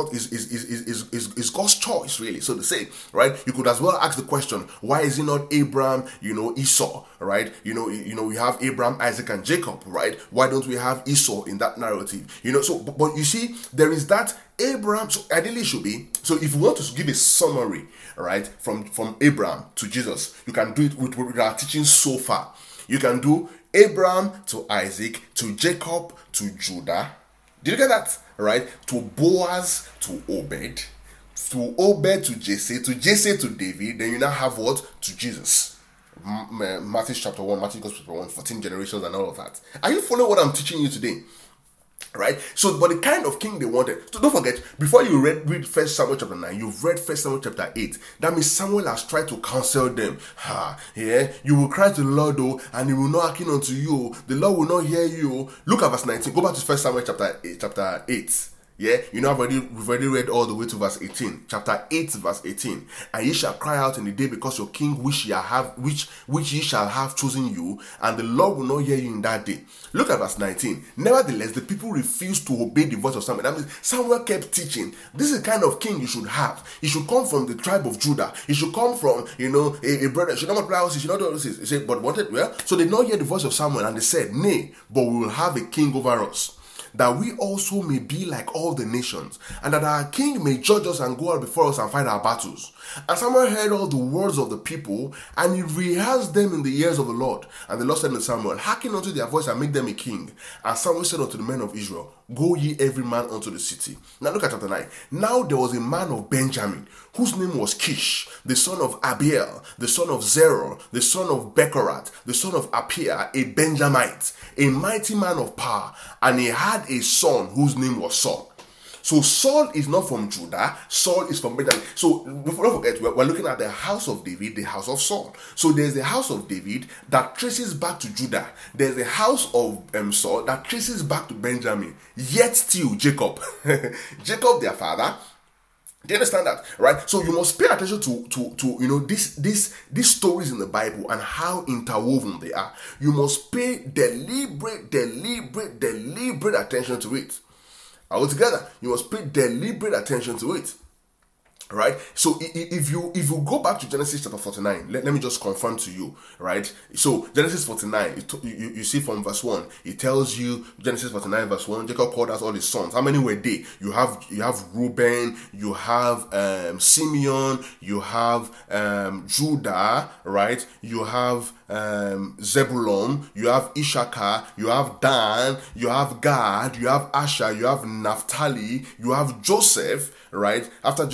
God's choice, really, so to say. Right? You could as well ask the question, why is it not Abraham, Esau? Right? We have Abraham, Isaac, and Jacob, right? Why don't we have Esau in that narrative? But you see, there is that Abraham, so ideally it should be, so if you want to give a summary, right, from Abraham to Jesus, you can do it with our teaching so far. You can do Abraham to Isaac, to Jacob, to Judah. Did you get that? Right? To Boaz, to Obed to Jesse to David. Then you now have what? To Jesus. Matthew chapter 1, Matthew chapter 1, 14 generations and all of that. Are you following what I'm teaching you today? Right? So, but the kind of king they wanted. So don't forget, before you read 1 Samuel chapter 9, you've read 1 Samuel chapter 8. That means Samuel has tried to counsel them. You will cry to the Lord, and he will not hearken unto you. The Lord will not hear you. Look at verse 19. Go back to 1 Samuel chapter 8. Yeah, we've already read all the way to verse 18. Chapter 8, verse 18. And ye shall cry out in the day because your king which ye shall have chosen you, and the Lord will not hear you in that day. Look at verse 19. Nevertheless, the people refused to obey the voice of Samuel. That means Samuel kept teaching. This is the kind of king you should have. He should come from the tribe of Judah. He should come from, a brother. He should not multiply houses. He should not do all this. He said, but wanted, well, so they did not hear the voice of Samuel, and they said, nay, but we will have a king over us, that we also may be like all the nations, and that our king may judge us and go out before us and fight our battles. And Samuel heard all the words of the people, and he rehearsed them in the ears of the Lord. And the Lord said unto Samuel, hearken unto their voice and make them a king. And Samuel said unto the men of Israel, go ye every man unto the city. Now look at chapter 9. Now there was a man of Benjamin, whose name was Kish, the son of Abiel, the son of Zerah, the son of Bechorath, the son of Apia, a Benjamite, a mighty man of power. And he had a son whose name was Saul. So Saul is not from Judah, Saul is from Benjamin. So don't forget, we're looking at the house of David, the house of Saul. So there's the house of David that traces back to Judah. There's the house of Saul that traces back to Benjamin. Yet still Jacob. Jacob, their father. Do you understand that? Right? So you must pay attention to these stories in the Bible and how interwoven they are. You must pay deliberate attention to it. Altogether, you must pay deliberate attention to it. Right? So if you go back to Genesis chapter 49, let me just confirm to you, right? So Genesis 49, you see from verse 1, it tells you, Genesis 49 verse 1, Jacob called out all his sons. How many were they? You have Reuben, you have Simeon, you have Judah, right? You have Zebulun, you have Issachar, you have Dan, you have Gad, you have Asher, you have Naphtali, you have Joseph, right? After Joseph,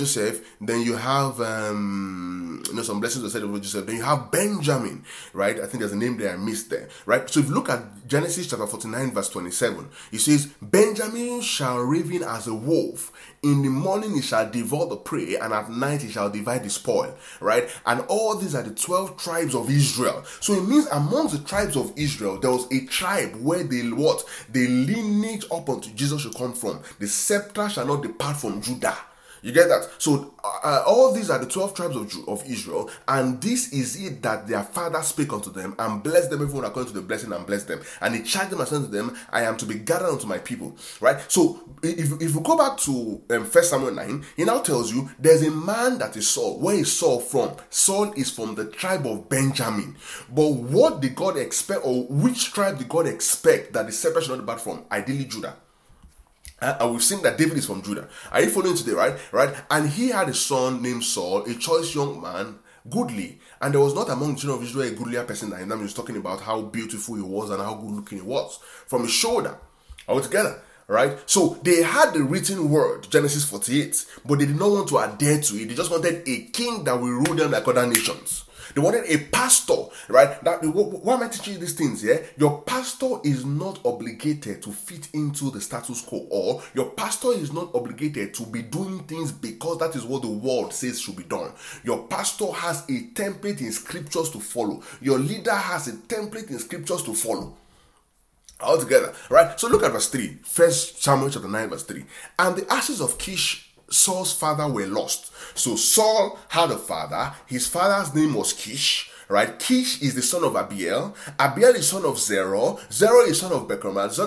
Then you have some blessings were said over Joseph. Then you have Benjamin, right? I think there's a name there I missed there, right? So if you look at Genesis chapter 49 verse 27, it says, Benjamin shall raven as a wolf. In the morning he shall devour the prey, and at night he shall divide the spoil, right? And all these are the 12 tribes of Israel. So it means amongst the tribes of Israel, there was a tribe where the lineage up unto Jesus should come from. The scepter shall not depart from Judah. You get that? So all these are the 12 tribes of Israel, and this is it that their father spake unto them and blessed them, everyone according to the blessing, and blessed them. And he charged them and said to them, I am to be gathered unto my people. Right? So if you go back to 1 Samuel 9, he now tells you there's a man that is Saul. Where is Saul from? Saul is from the tribe of Benjamin. But what did God expect, or which tribe did God expect that the scepter should not depart from? Ideally Judah. And we've seen that David is from Judah. Are you following today, right? And he had a son named Saul, a choice young man, goodly. And there was not among the children of Israel a goodlier person than him. That means talking about how beautiful he was and how good looking he was. From his shoulder, altogether, right? So they had the written word, Genesis 48, but they did not want to adhere to it. They just wanted a king that will rule them like other nations. They wanted a pastor, right? Why am I teaching you these things here? Your pastor is not obligated to fit into the status quo, or your pastor is not obligated to be doing things because that is what the world says should be done. Your pastor has a template in scriptures to follow. Your leader has a template in scriptures to follow. All together, right? So look at verse 3. 1 Samuel chapter 9 verse 3. And the ashes of Kish, Saul's father, were lost. So Saul had a father. His father's name was Kish, right? Kish is the son of Abiel. Abiel is son of Zerah. Zerah is son of Bechorath.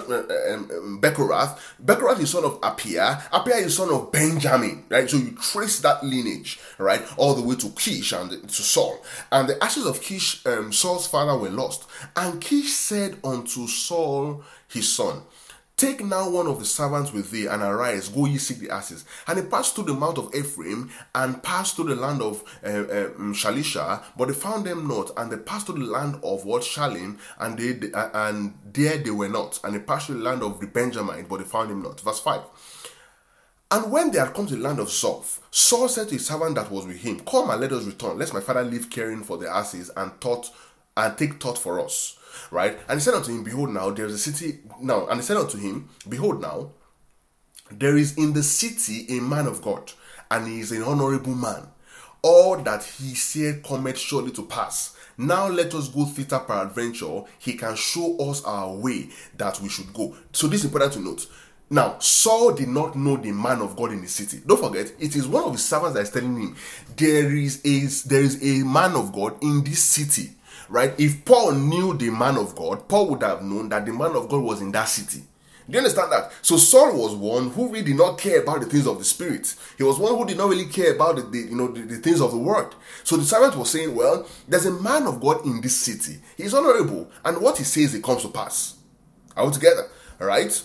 Bechorath is son of Appiah. Appiah is son of Benjamin, right? So you trace that lineage, right, all the way to Kish and to Saul. And the ashes of Kish, Saul's father, were lost. And Kish said unto Saul his son, Take now one of the servants with thee, and arise, go ye seek the asses. And he passed through the mount of Ephraim, and passed through the land of Shalisha, but they found them not. And they passed through the land of Shalim, and there they were not. And they passed through the land of the Benjamite, but they found him not. Verse 5. And when they had come to the land of Zoph, Saul said to his servant that was with him, Come and let us return, lest my father leave caring for the asses, and take thought for us. Right? And he said unto him, Behold now, there is a city now. And he said unto him, Behold now, there is in the city a man of God, and he is an honorable man. All that he said cometh surely to pass. Now let us go thither peradventure. He can show us our way that we should go. So this is important to note. Now, Saul did not know the man of God in the city. Don't forget, it is one of his servants that is telling him, there is a man of God in this city. Right? If Paul knew the man of God, Paul would have known that the man of God was in that city. Do you understand that? So Saul was one who really did not care about the things of the spirit. He was one who did not really care about the things of the word. So the servant was saying, well, there's a man of God in this city. He's honorable, and what he says, it comes to pass. Are we together? Right?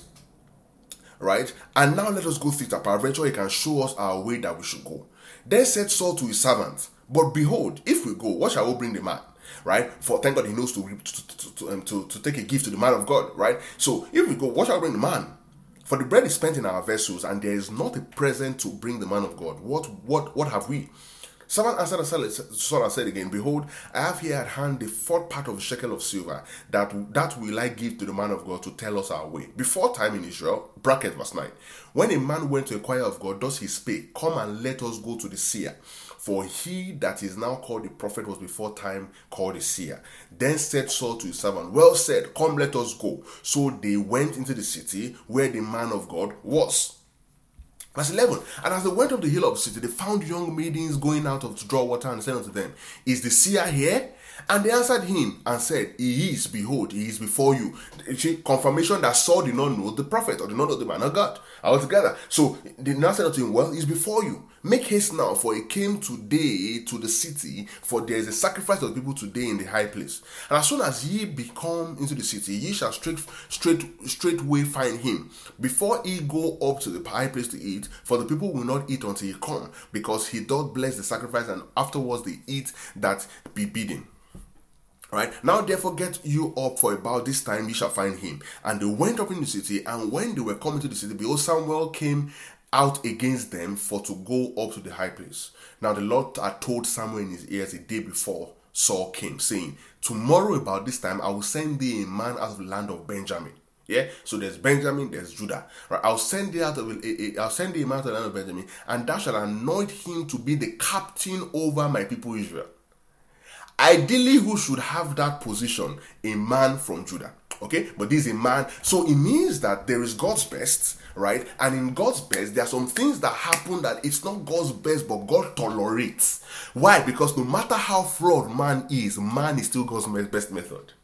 And now let us go thither. Peradventure he can show us our way that we should go. Then said Saul to his servant, But behold, if we go, what shall we bring the man? Right? For thank God he knows to take a gift to the man of God, right? So if we go, what shall we bring the man? For the bread is spent in our vessels, and there is not a present to bring the man of God. What have we? Someone answered Saul and said again, Behold, I have here at hand the fourth part of a shekel of silver, that will I give to the man of God to tell us our way. Before time in Israel, bracket verse 9, when a man went to inquire of God, thus he spake, Come and let us go to the seer. For he that is now called the prophet was before time called the seer. Then said Saul to his servant, Well said, come let us go. So they went into the city where the man of God was. Verse 11, and as they went up the hill of the city, they found young maidens going out to draw water, and said unto them, Is the seer here? And they answered him and said, He is, behold, he is before you. Confirmation that Saul did not know the prophet, or did not know the man of God altogether. So they now said unto him, Well, he is before you. Make haste now, for he came today to the city, for there is a sacrifice of the people today in the high place. And as soon as ye be come into the city, ye shall straightway find him, before he go up to the high place to eat, for the people will not eat until he come, because he doth bless the sacrifice, and afterwards they eat that be bidden. Right? Now therefore get you up, for about this time ye shall find him. And they went up in the city, and when they were coming to the city, behold, Samuel came out against them for to go up to the high place. Now the Lord had told Samuel in his ears a day before Saul came, saying, tomorrow about this time I will send thee a man out of the land of Benjamin. Yeah, so there's Benjamin, there's Judah. Right? I'll send thee a man out of the land of Benjamin, and thou shalt anoint him to be the captain over my people Israel. Ideally, who should have that position? A man from Judah. Okay, but this is a man. So it means that there is God's best, right? And in God's best, there are some things that happen that it's not God's best, but God tolerates. Why? Because no matter how flawed man is still God's best method.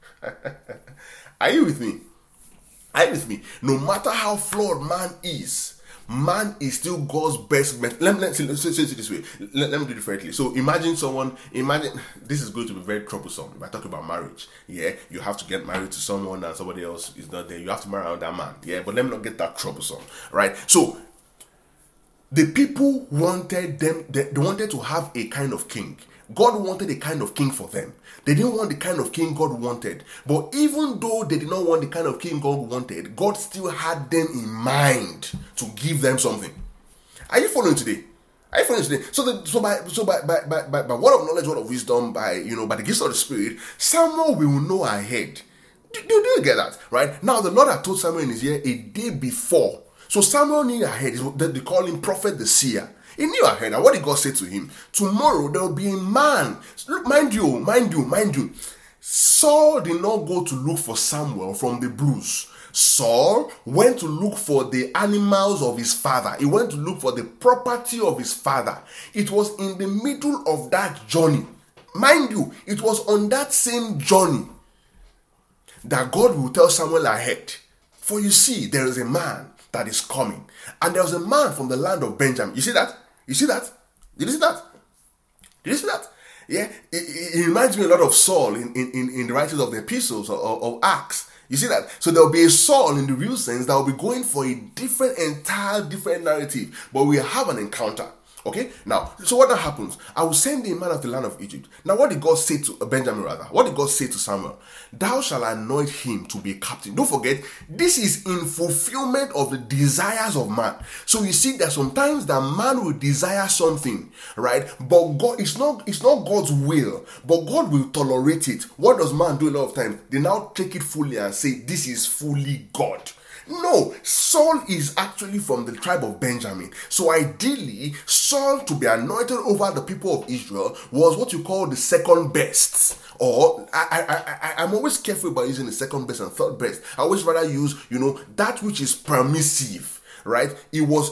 Are you with me? Are you with me? No matter how flawed man is still God's best method. Let me say it this way. Let me do it differently. So imagine this is going to be very troublesome. If I talk about marriage, yeah, you have to get married to someone and somebody else is not there. You have to marry that man, yeah. But let me not get that troublesome, right? So the people wanted they wanted to have a kind of king. God wanted a kind of king for them. They didn't want the kind of king God wanted. But even though they did not want the kind of king God wanted, God still had them in mind to give them something. Are you following today? Are you following today? So by word of knowledge, word of wisdom, by the gifts of the Spirit, Samuel will know ahead. Do you get that? Right? Now the Lord had told Samuel in his ear a day before. So Samuel knew ahead. They call him prophet the seer. He knew ahead. And what did God say to him? Tomorrow there will be a man. Look, mind you. Saul did not go to look for Samuel from the bruise. Saul went to look for the animals of his father. He went to look for the property of his father. It was in the middle of that journey. Mind you, it was on that same journey that God will tell Samuel ahead. For you see, there is a man that is coming. And there was a man from the land of Benjamin. You see that? You see that? Did you see that? Did you see that? Yeah, it reminds me a lot of Saul in the writings of the epistles of Acts. You see that? So there will be a Saul in the real sense that will be going for a entire different narrative. But we have an encounter. Okay, now, so what that happens? I will send the man of the land of Egypt. Now, what did God say to Benjamin rather? What did God say to Samuel? Thou shalt anoint him to be a captain. Don't forget, this is in fulfillment of the desires of man. So you see that sometimes that man will desire something, right? But God, it's not God's will, but God will tolerate it. What does man do a lot of times? They now take it fully and say, this is fully God. No, Saul is actually from the tribe of Benjamin. So ideally, Saul to be anointed over the people of Israel was what you call the second best. Or I'm always careful about using the second best and third best. I always rather use, that which is permissive, right? It was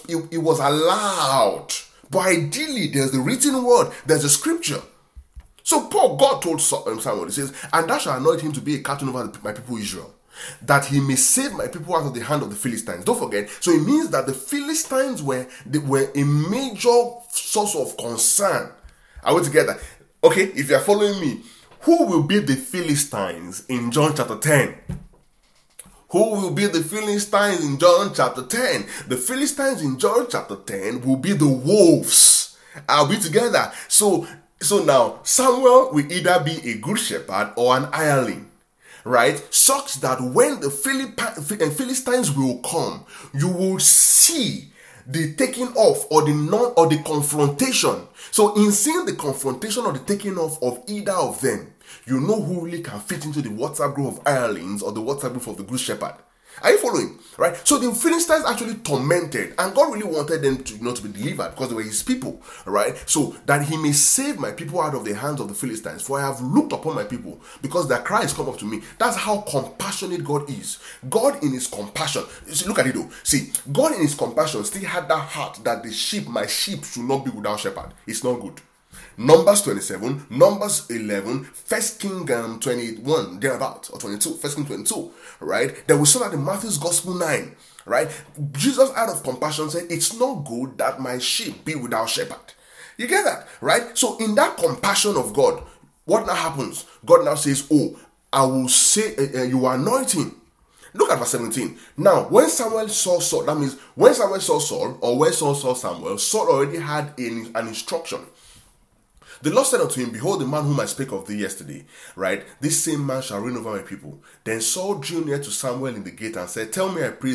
allowed. But ideally, there's the written word, there's the scripture. So God told Samuel, he says, and thou shalt anoint him to be a captain over my people Israel, that he may save my people out of the hand of the Philistines. Don't forget. So it means that the Philistines were a major source of concern. Are we together? Okay, if you are following me, who will be the Philistines in John chapter 10? Who will be the Philistines in John chapter 10? The Philistines in John chapter 10 will be the wolves. Are we together? So now Samuel will either be a good shepherd or an hireling. Right, such that when the Philistines will come, you will see the taking off or the confrontation. So in seeing the confrontation or the taking off of either of them, you know who really can fit into the WhatsApp group of hirelings or the WhatsApp group of the good shepherd. Are you following? Right? So the Philistines actually tormented, and God really wanted them to be delivered because they were his people, right? So that he may save my people out of the hands of the Philistines. For I have looked upon my people because their cries come up to me. That's how compassionate God is. God in his compassion. See, look at it though. See, God in his compassion still had that heart that my sheep should not be without shepherd. It's not good. Numbers 27, Numbers 11, 1 King 21, thereabout, or 22, 1 King 22, right? Then we saw that in Matthew's Gospel 9, right? Jesus, out of compassion, said, it's not good that my sheep be without shepherd. You get that, right? So in that compassion of God, what now happens? God now says, I will say, you are anointing. Look at verse 17. Now, when Samuel saw Saul, that means when Samuel saw Saul, or when Saul saw Samuel, Saul already had an instruction. The Lord said unto him, behold, the man whom I spake of thee yesterday, right? This same man shall reign over my people. Then Saul drew near to Samuel in the gate and said, tell me, I pray thee,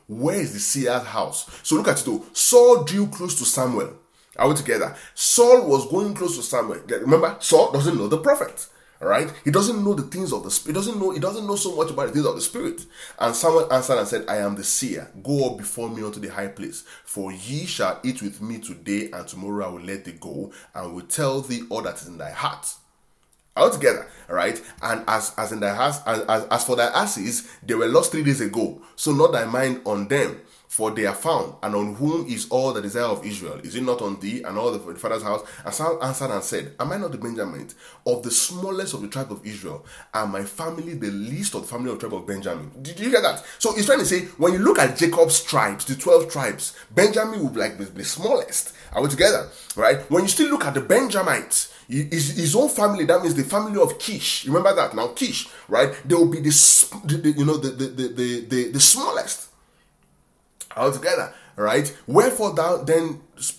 where is the seer's house? So look at it though. Saul drew close to Samuel. Are we together? Saul was going close to Samuel. Remember, Saul doesn't know the prophet. Right? He doesn't know the things of the spirit. He doesn't know so much about the things of the spirit. And Samuel answered and said, I am the seer. Go up before me unto the high place. For ye shall eat with me today, and tomorrow I will let thee go, and will tell thee all that is in thy heart. All together, right? And as in thy house, as for thy asses, they were lost 3 days ago. So not thy mind on them, for they are found. And on whom is all the desire of Israel? Is it not on thee and all the father's house? And Saul answered and said, Am I not the Benjamin, of the smallest of the tribe of Israel, and my family the least of the family of the tribe of Benjamin? Did you hear that? So he's trying to say, when you look at Jacob's tribes, the 12 tribes, Benjamin will be the smallest. Are we together? Right? When you still look at the Benjamites, his own family, that means the family of Kish. Remember that now, Kish, right? They will be the smallest. All together, right? Wherefore then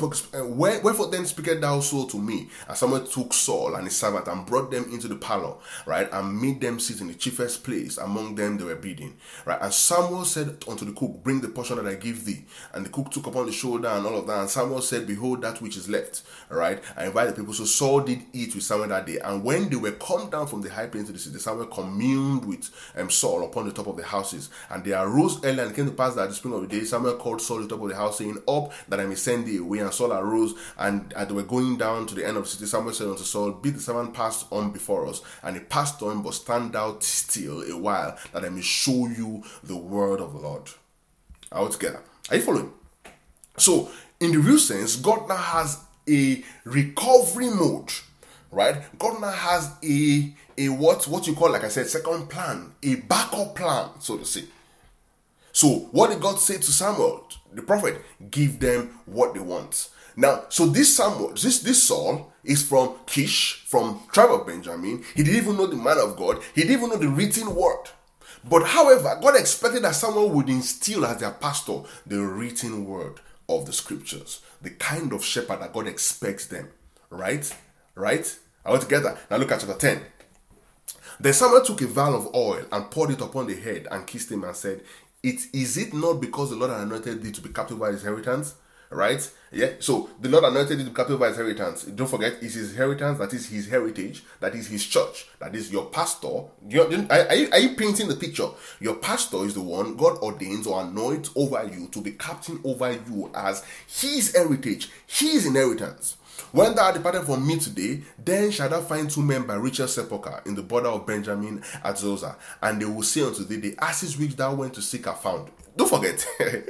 speakest thou so to me? And Samuel took Saul and his servant and brought them into the parlor, right? And made them sit in the chiefest place. Among them they were bidding, right? And Samuel said unto the cook, Bring the portion that I give thee. And the cook took upon the shoulder and all of that. And Samuel said, Behold that which is left, right? And invited the people. So Saul did eat with Samuel that day. And when they were come down from the high place into the city, Samuel communed with Saul upon the top of the houses. And they arose early, and it came to pass that at the spring of the day, Samuel called Saul to the top of the house, saying, Up, that I may send thee away. And Saul arose, and they were going down to the end of the city. Samuel said unto Saul, Bid the servant pass on before us. And he passed on, but stand thou still a while, that I may show you the word of the Lord. All together. Are you following? So, in the real sense, God now has a recovery mode, right? God now has a what you call, like I said, second plan, a backup plan, so to say. So, what did God say to Samuel, the prophet? Give them what they want. Now, so this Samuel, this Saul is from Kish, from tribe of Benjamin. He didn't even know the man of God. He didn't even know the written word. But however, God expected that someone would instill as their pastor the written word of the scriptures, the kind of shepherd that God expects them. Right? All together. Now look at chapter 10. Then Samuel took a vial of oil and poured it upon the head and kissed him and said, Is it not because the Lord had anointed thee to be captive by his inheritance? Right? Yeah. So the Lord anointed him to be captive by his inheritance. Don't forget, it's his inheritance, that is his heritage, that is his church, that is your pastor. Are you painting the picture? Your pastor is the one God ordains or anoints over you to be captain over you as his heritage, his inheritance. When thou art departed from me today, then shalt thou find 2 men by Rachel's sepulchre in the border of Benjamin at Zelzah, and they will say unto thee, The asses which thou went to seek are found. Don't forget,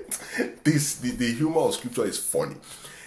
the humor of scripture is funny.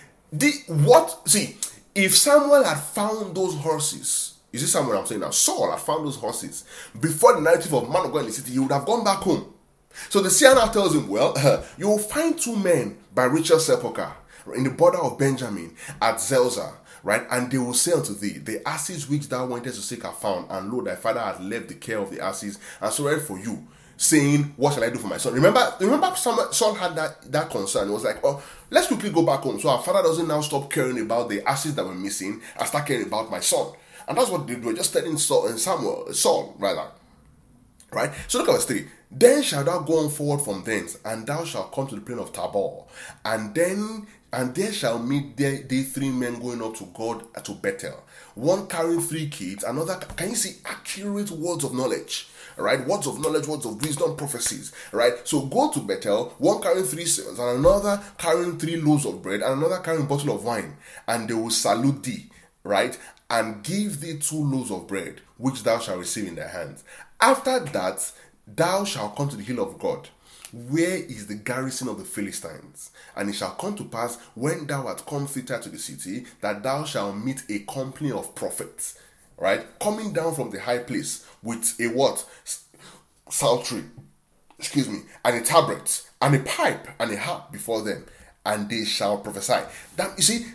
If Samuel had found those horses, is this Samuel I'm saying now? Saul had found those horses before the narrative of man of God in the city, he would have gone back home. So the seer now tells him, you will find 2 men by Rachel's sepulchre in the border of Benjamin at Zelzah, right? And they will say unto thee, The asses which thou wentest to seek are found, and lo, thy father hath left the care of the asses, and sorry for you, saying, What shall I do for my son? Remember Saul had that concern. It was like, let's quickly go back home, so our father doesn't now stop caring about the asses that were missing and start caring about my son. And that's what they were just telling Saul, rather. Right? So look at verse 3. Then shalt thou go on forward from thence, and thou shalt come to the plain of Tabor, and there shall meet thee 3 men going up to God to Bethel, one carrying 3 kids, another, can you see, accurate words of knowledge, right? Words of knowledge, words of wisdom, prophecies, right? So go to Bethel, one carrying 3 sons, and another carrying 3 loaves of bread, and another carrying a bottle of wine, and they will salute thee, right? And give thee 2 loaves of bread, which thou shalt receive in thy hands. After that, thou shalt come to the hill of God, where is the garrison of the Philistines. And it shall come to pass, when thou art come thither to the city, that thou shalt meet a company of prophets, right? Coming down from the high place with a what? Psaltery, and a tabret, and a pipe, and a harp before them, and they shall prophesy. That, you see,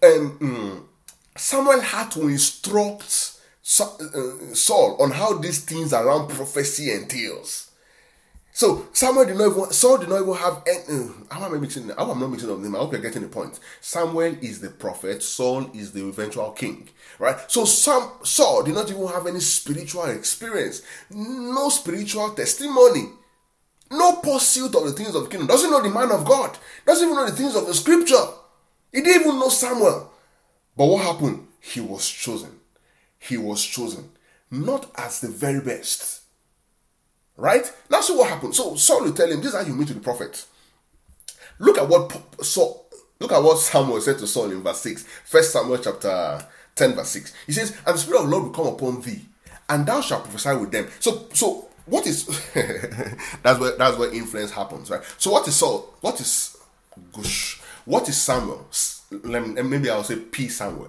Samuel had to instruct Saul on how these things around prophecy entails. So Saul did not even have any, how am I not mixing up them? I hope you're getting the point. Samuel is the prophet, Saul is the eventual king, right? So Saul did not even have any spiritual experience, no spiritual testimony. No pursuit of the things of the kingdom. Doesn't know the man of God. Doesn't even know the things of the scripture. He didn't even know Samuel. But what happened? He was chosen. He was chosen. Not as the very best. Right? Now see what happened. So Saul will tell him, this is how you meet with the prophet. Look at what Samuel said to Saul in verse 6. 1 Samuel chapter 10 verse 6. He says, and the Spirit of the Lord will come upon thee, and thou shalt prophesy with them. So what is that's where influence happens, right? So what is Saul? What is Samuel? Maybe I'll say P. Samuel.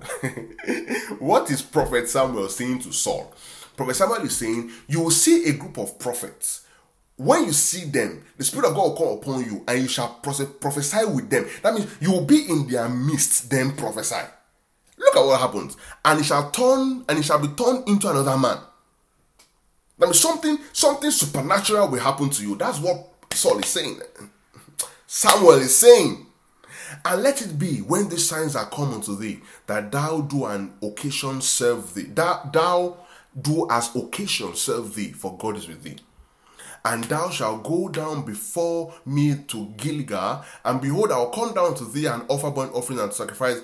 What is Prophet Samuel saying to Saul? Prophet Samuel is saying, you will see a group of prophets. When you see them, the Spirit of God will come upon you, and you shall prophesy with them. That means you will be in their midst, then prophesy. Look at what happens. And it shall be turned into another man. That means something supernatural will happen to you. That's what Saul is saying. Samuel is saying, and let it be when these signs are come unto thee, that thou do an occasion serve thee. Thou do as occasion serve thee, for God is with thee. And thou shalt go down before me to Gilgal, and behold, I will come down to thee and offer burnt offering and sacrifice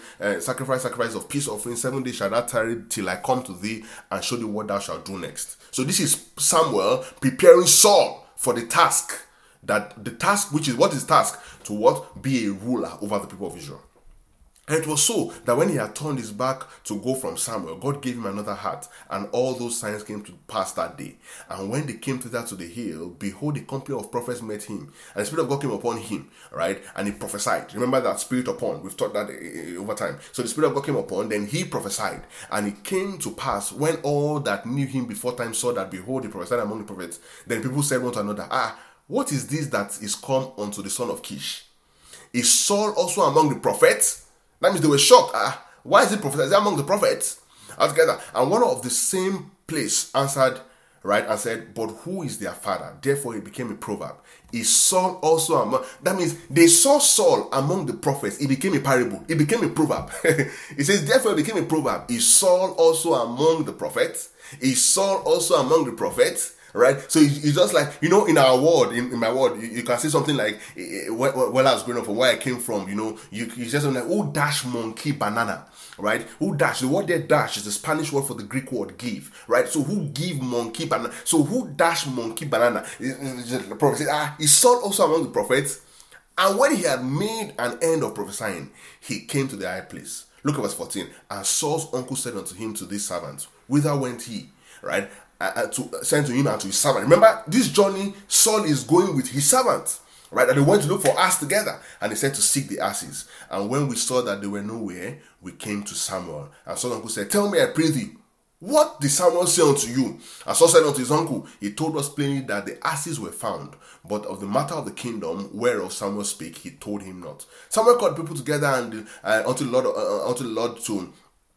of peace offering. 7 days shall thou tarry till I come to thee and show thee what thou shalt do next. So this is Samuel preparing Saul for the task. Which is what is task? To what? Be a ruler over the people of Israel. And it was so that when he had turned his back to go from Samuel, God gave him another heart, and all those signs came to pass that day. And when they came thither to the hill, behold, a company of prophets met him, and the Spirit of God came upon him, right? And he prophesied. Remember that spirit upon? We've taught that over time. So the Spirit of God came upon, then he prophesied. And it came to pass when all that knew him before time saw that, behold, he prophesied among the prophets. Then people said one to another, what is this that is come unto the son of Kish? Is Saul also among the prophets? That means they were shocked. Why is he prophet? Is he among the prophets? Altogether. And one of the same place answered, right, and said, but who is their father? Therefore it became a proverb. Is Saul also among? That means they saw Saul among the prophets. It became a parable. It became a proverb. It says, therefore it became a proverb. Is Saul also among the prophets? Is Saul also among the prophets? Right, so it's just like, in our world, in my world, you can say something like, when I was growing up, from where I came from, you say something like, who dash monkey banana, right? Who dash? The word there, dash, is the Spanish word for the Greek word give, right? So who give monkey banana? So who dash monkey banana? The prophet said, is Saul also among the prophets? And when he had made an end of prophesying, he came to the high place. Look at verse 14. And Saul's uncle said unto him, to this servant, whither went he, right? To send to him and to his servant. Remember, this journey, Saul is going with his servant, right? And they went to look for asses together, and they said to seek the asses. And when we saw that they were nowhere, we came to Samuel. And Saul's uncle said, tell me, I pray thee, what did Samuel say unto you? And Saul said unto his uncle, he told us plainly that the asses were found, but of the matter of the kingdom whereof Samuel spake, he told him not. Samuel called people together and unto the Lord to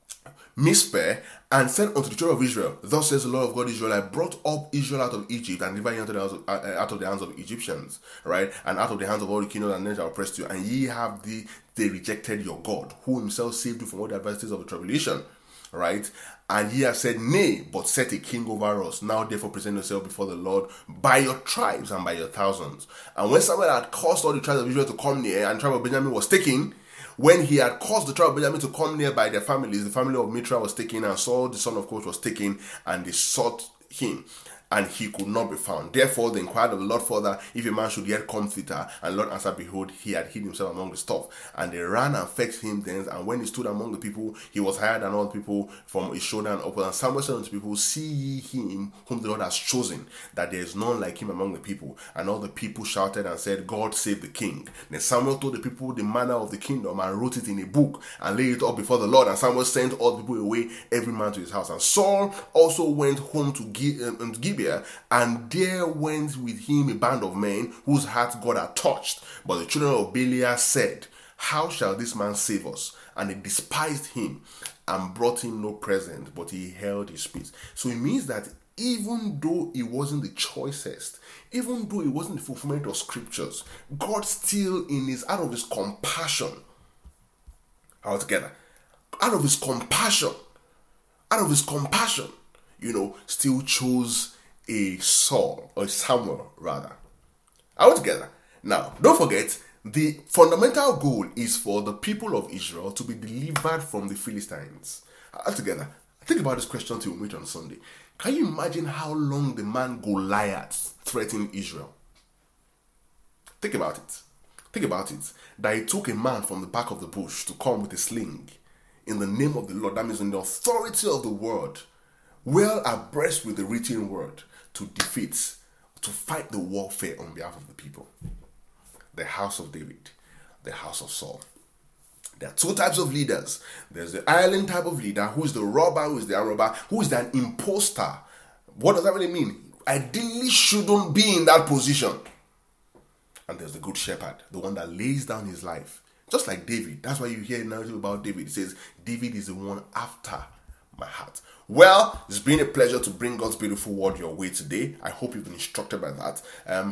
Mizpeh, and said unto the children of Israel, thus says the Lord of God Israel, I brought up Israel out of Egypt and delivered you out of the hands of Egyptians, right? And out of the hands of all the kingdoms and nations that oppressed you. And ye have they rejected your God, who himself saved you from all the adversities of the tribulation, right? And ye have said, nay, but set a king over us. Now therefore present yourself before the Lord by your tribes and by your thousands. And when Samuel had caused all the tribes of Israel to come near, and the tribe of Benjamin was taken, when he had caused the tribe of Benjamin to come near by their families, the family of Mitra was taken, and Saul the son of Kish was taken, and they sought him, and he could not be found. Therefore they inquired of the Lord further, if a man should yet come thither. And the Lord answered, behold, he had hid himself among the stuff. And they ran and fetched him thence, and when he stood among the people, he was higher than all the people from his shoulder and upward. And Samuel said unto the people, see ye him whom the Lord has chosen, that there is none like him among the people. And all the people shouted and said, God save the king. Then Samuel told the people the manner of the kingdom, and wrote it in a book, and laid it up before the Lord. And Samuel sent all the people away, every man to his house. And Saul also went home to Gibeah, and there went with him a band of men whose hearts God had touched. But the children of Belial said, how shall this man save us? And they despised him and brought him no present, but he held his peace. So it means that even though it wasn't the choicest, even though it wasn't the fulfillment of scriptures, God still out of his compassion, still chose a Saul, or Samuel rather. Are we together? Now, don't forget, the fundamental goal is for the people of Israel to be delivered from the Philistines. Are we together? Think about this question till we meet on Sunday. Can you imagine how long the man Goliath threatened Israel? Think about it. Think about it. That it took a man from the back of the bush to come with a sling in the name of the Lord. That means in the authority of the word, well abreast with the written word, to defeat, to fight the warfare on behalf of the people. The house of David, the house of Saul. There are two types of leaders. There's the island type of leader, who is the robber, who is the unrobber, who is an imposter. What does that really mean? Ideally shouldn't be in that position. And there's the good shepherd, the one that lays down his life. Just like David. That's why you hear a narrative about David. It says, David is the one after my heart. Well, it's been a pleasure to bring God's beautiful word your way today. I hope you've been instructed by that.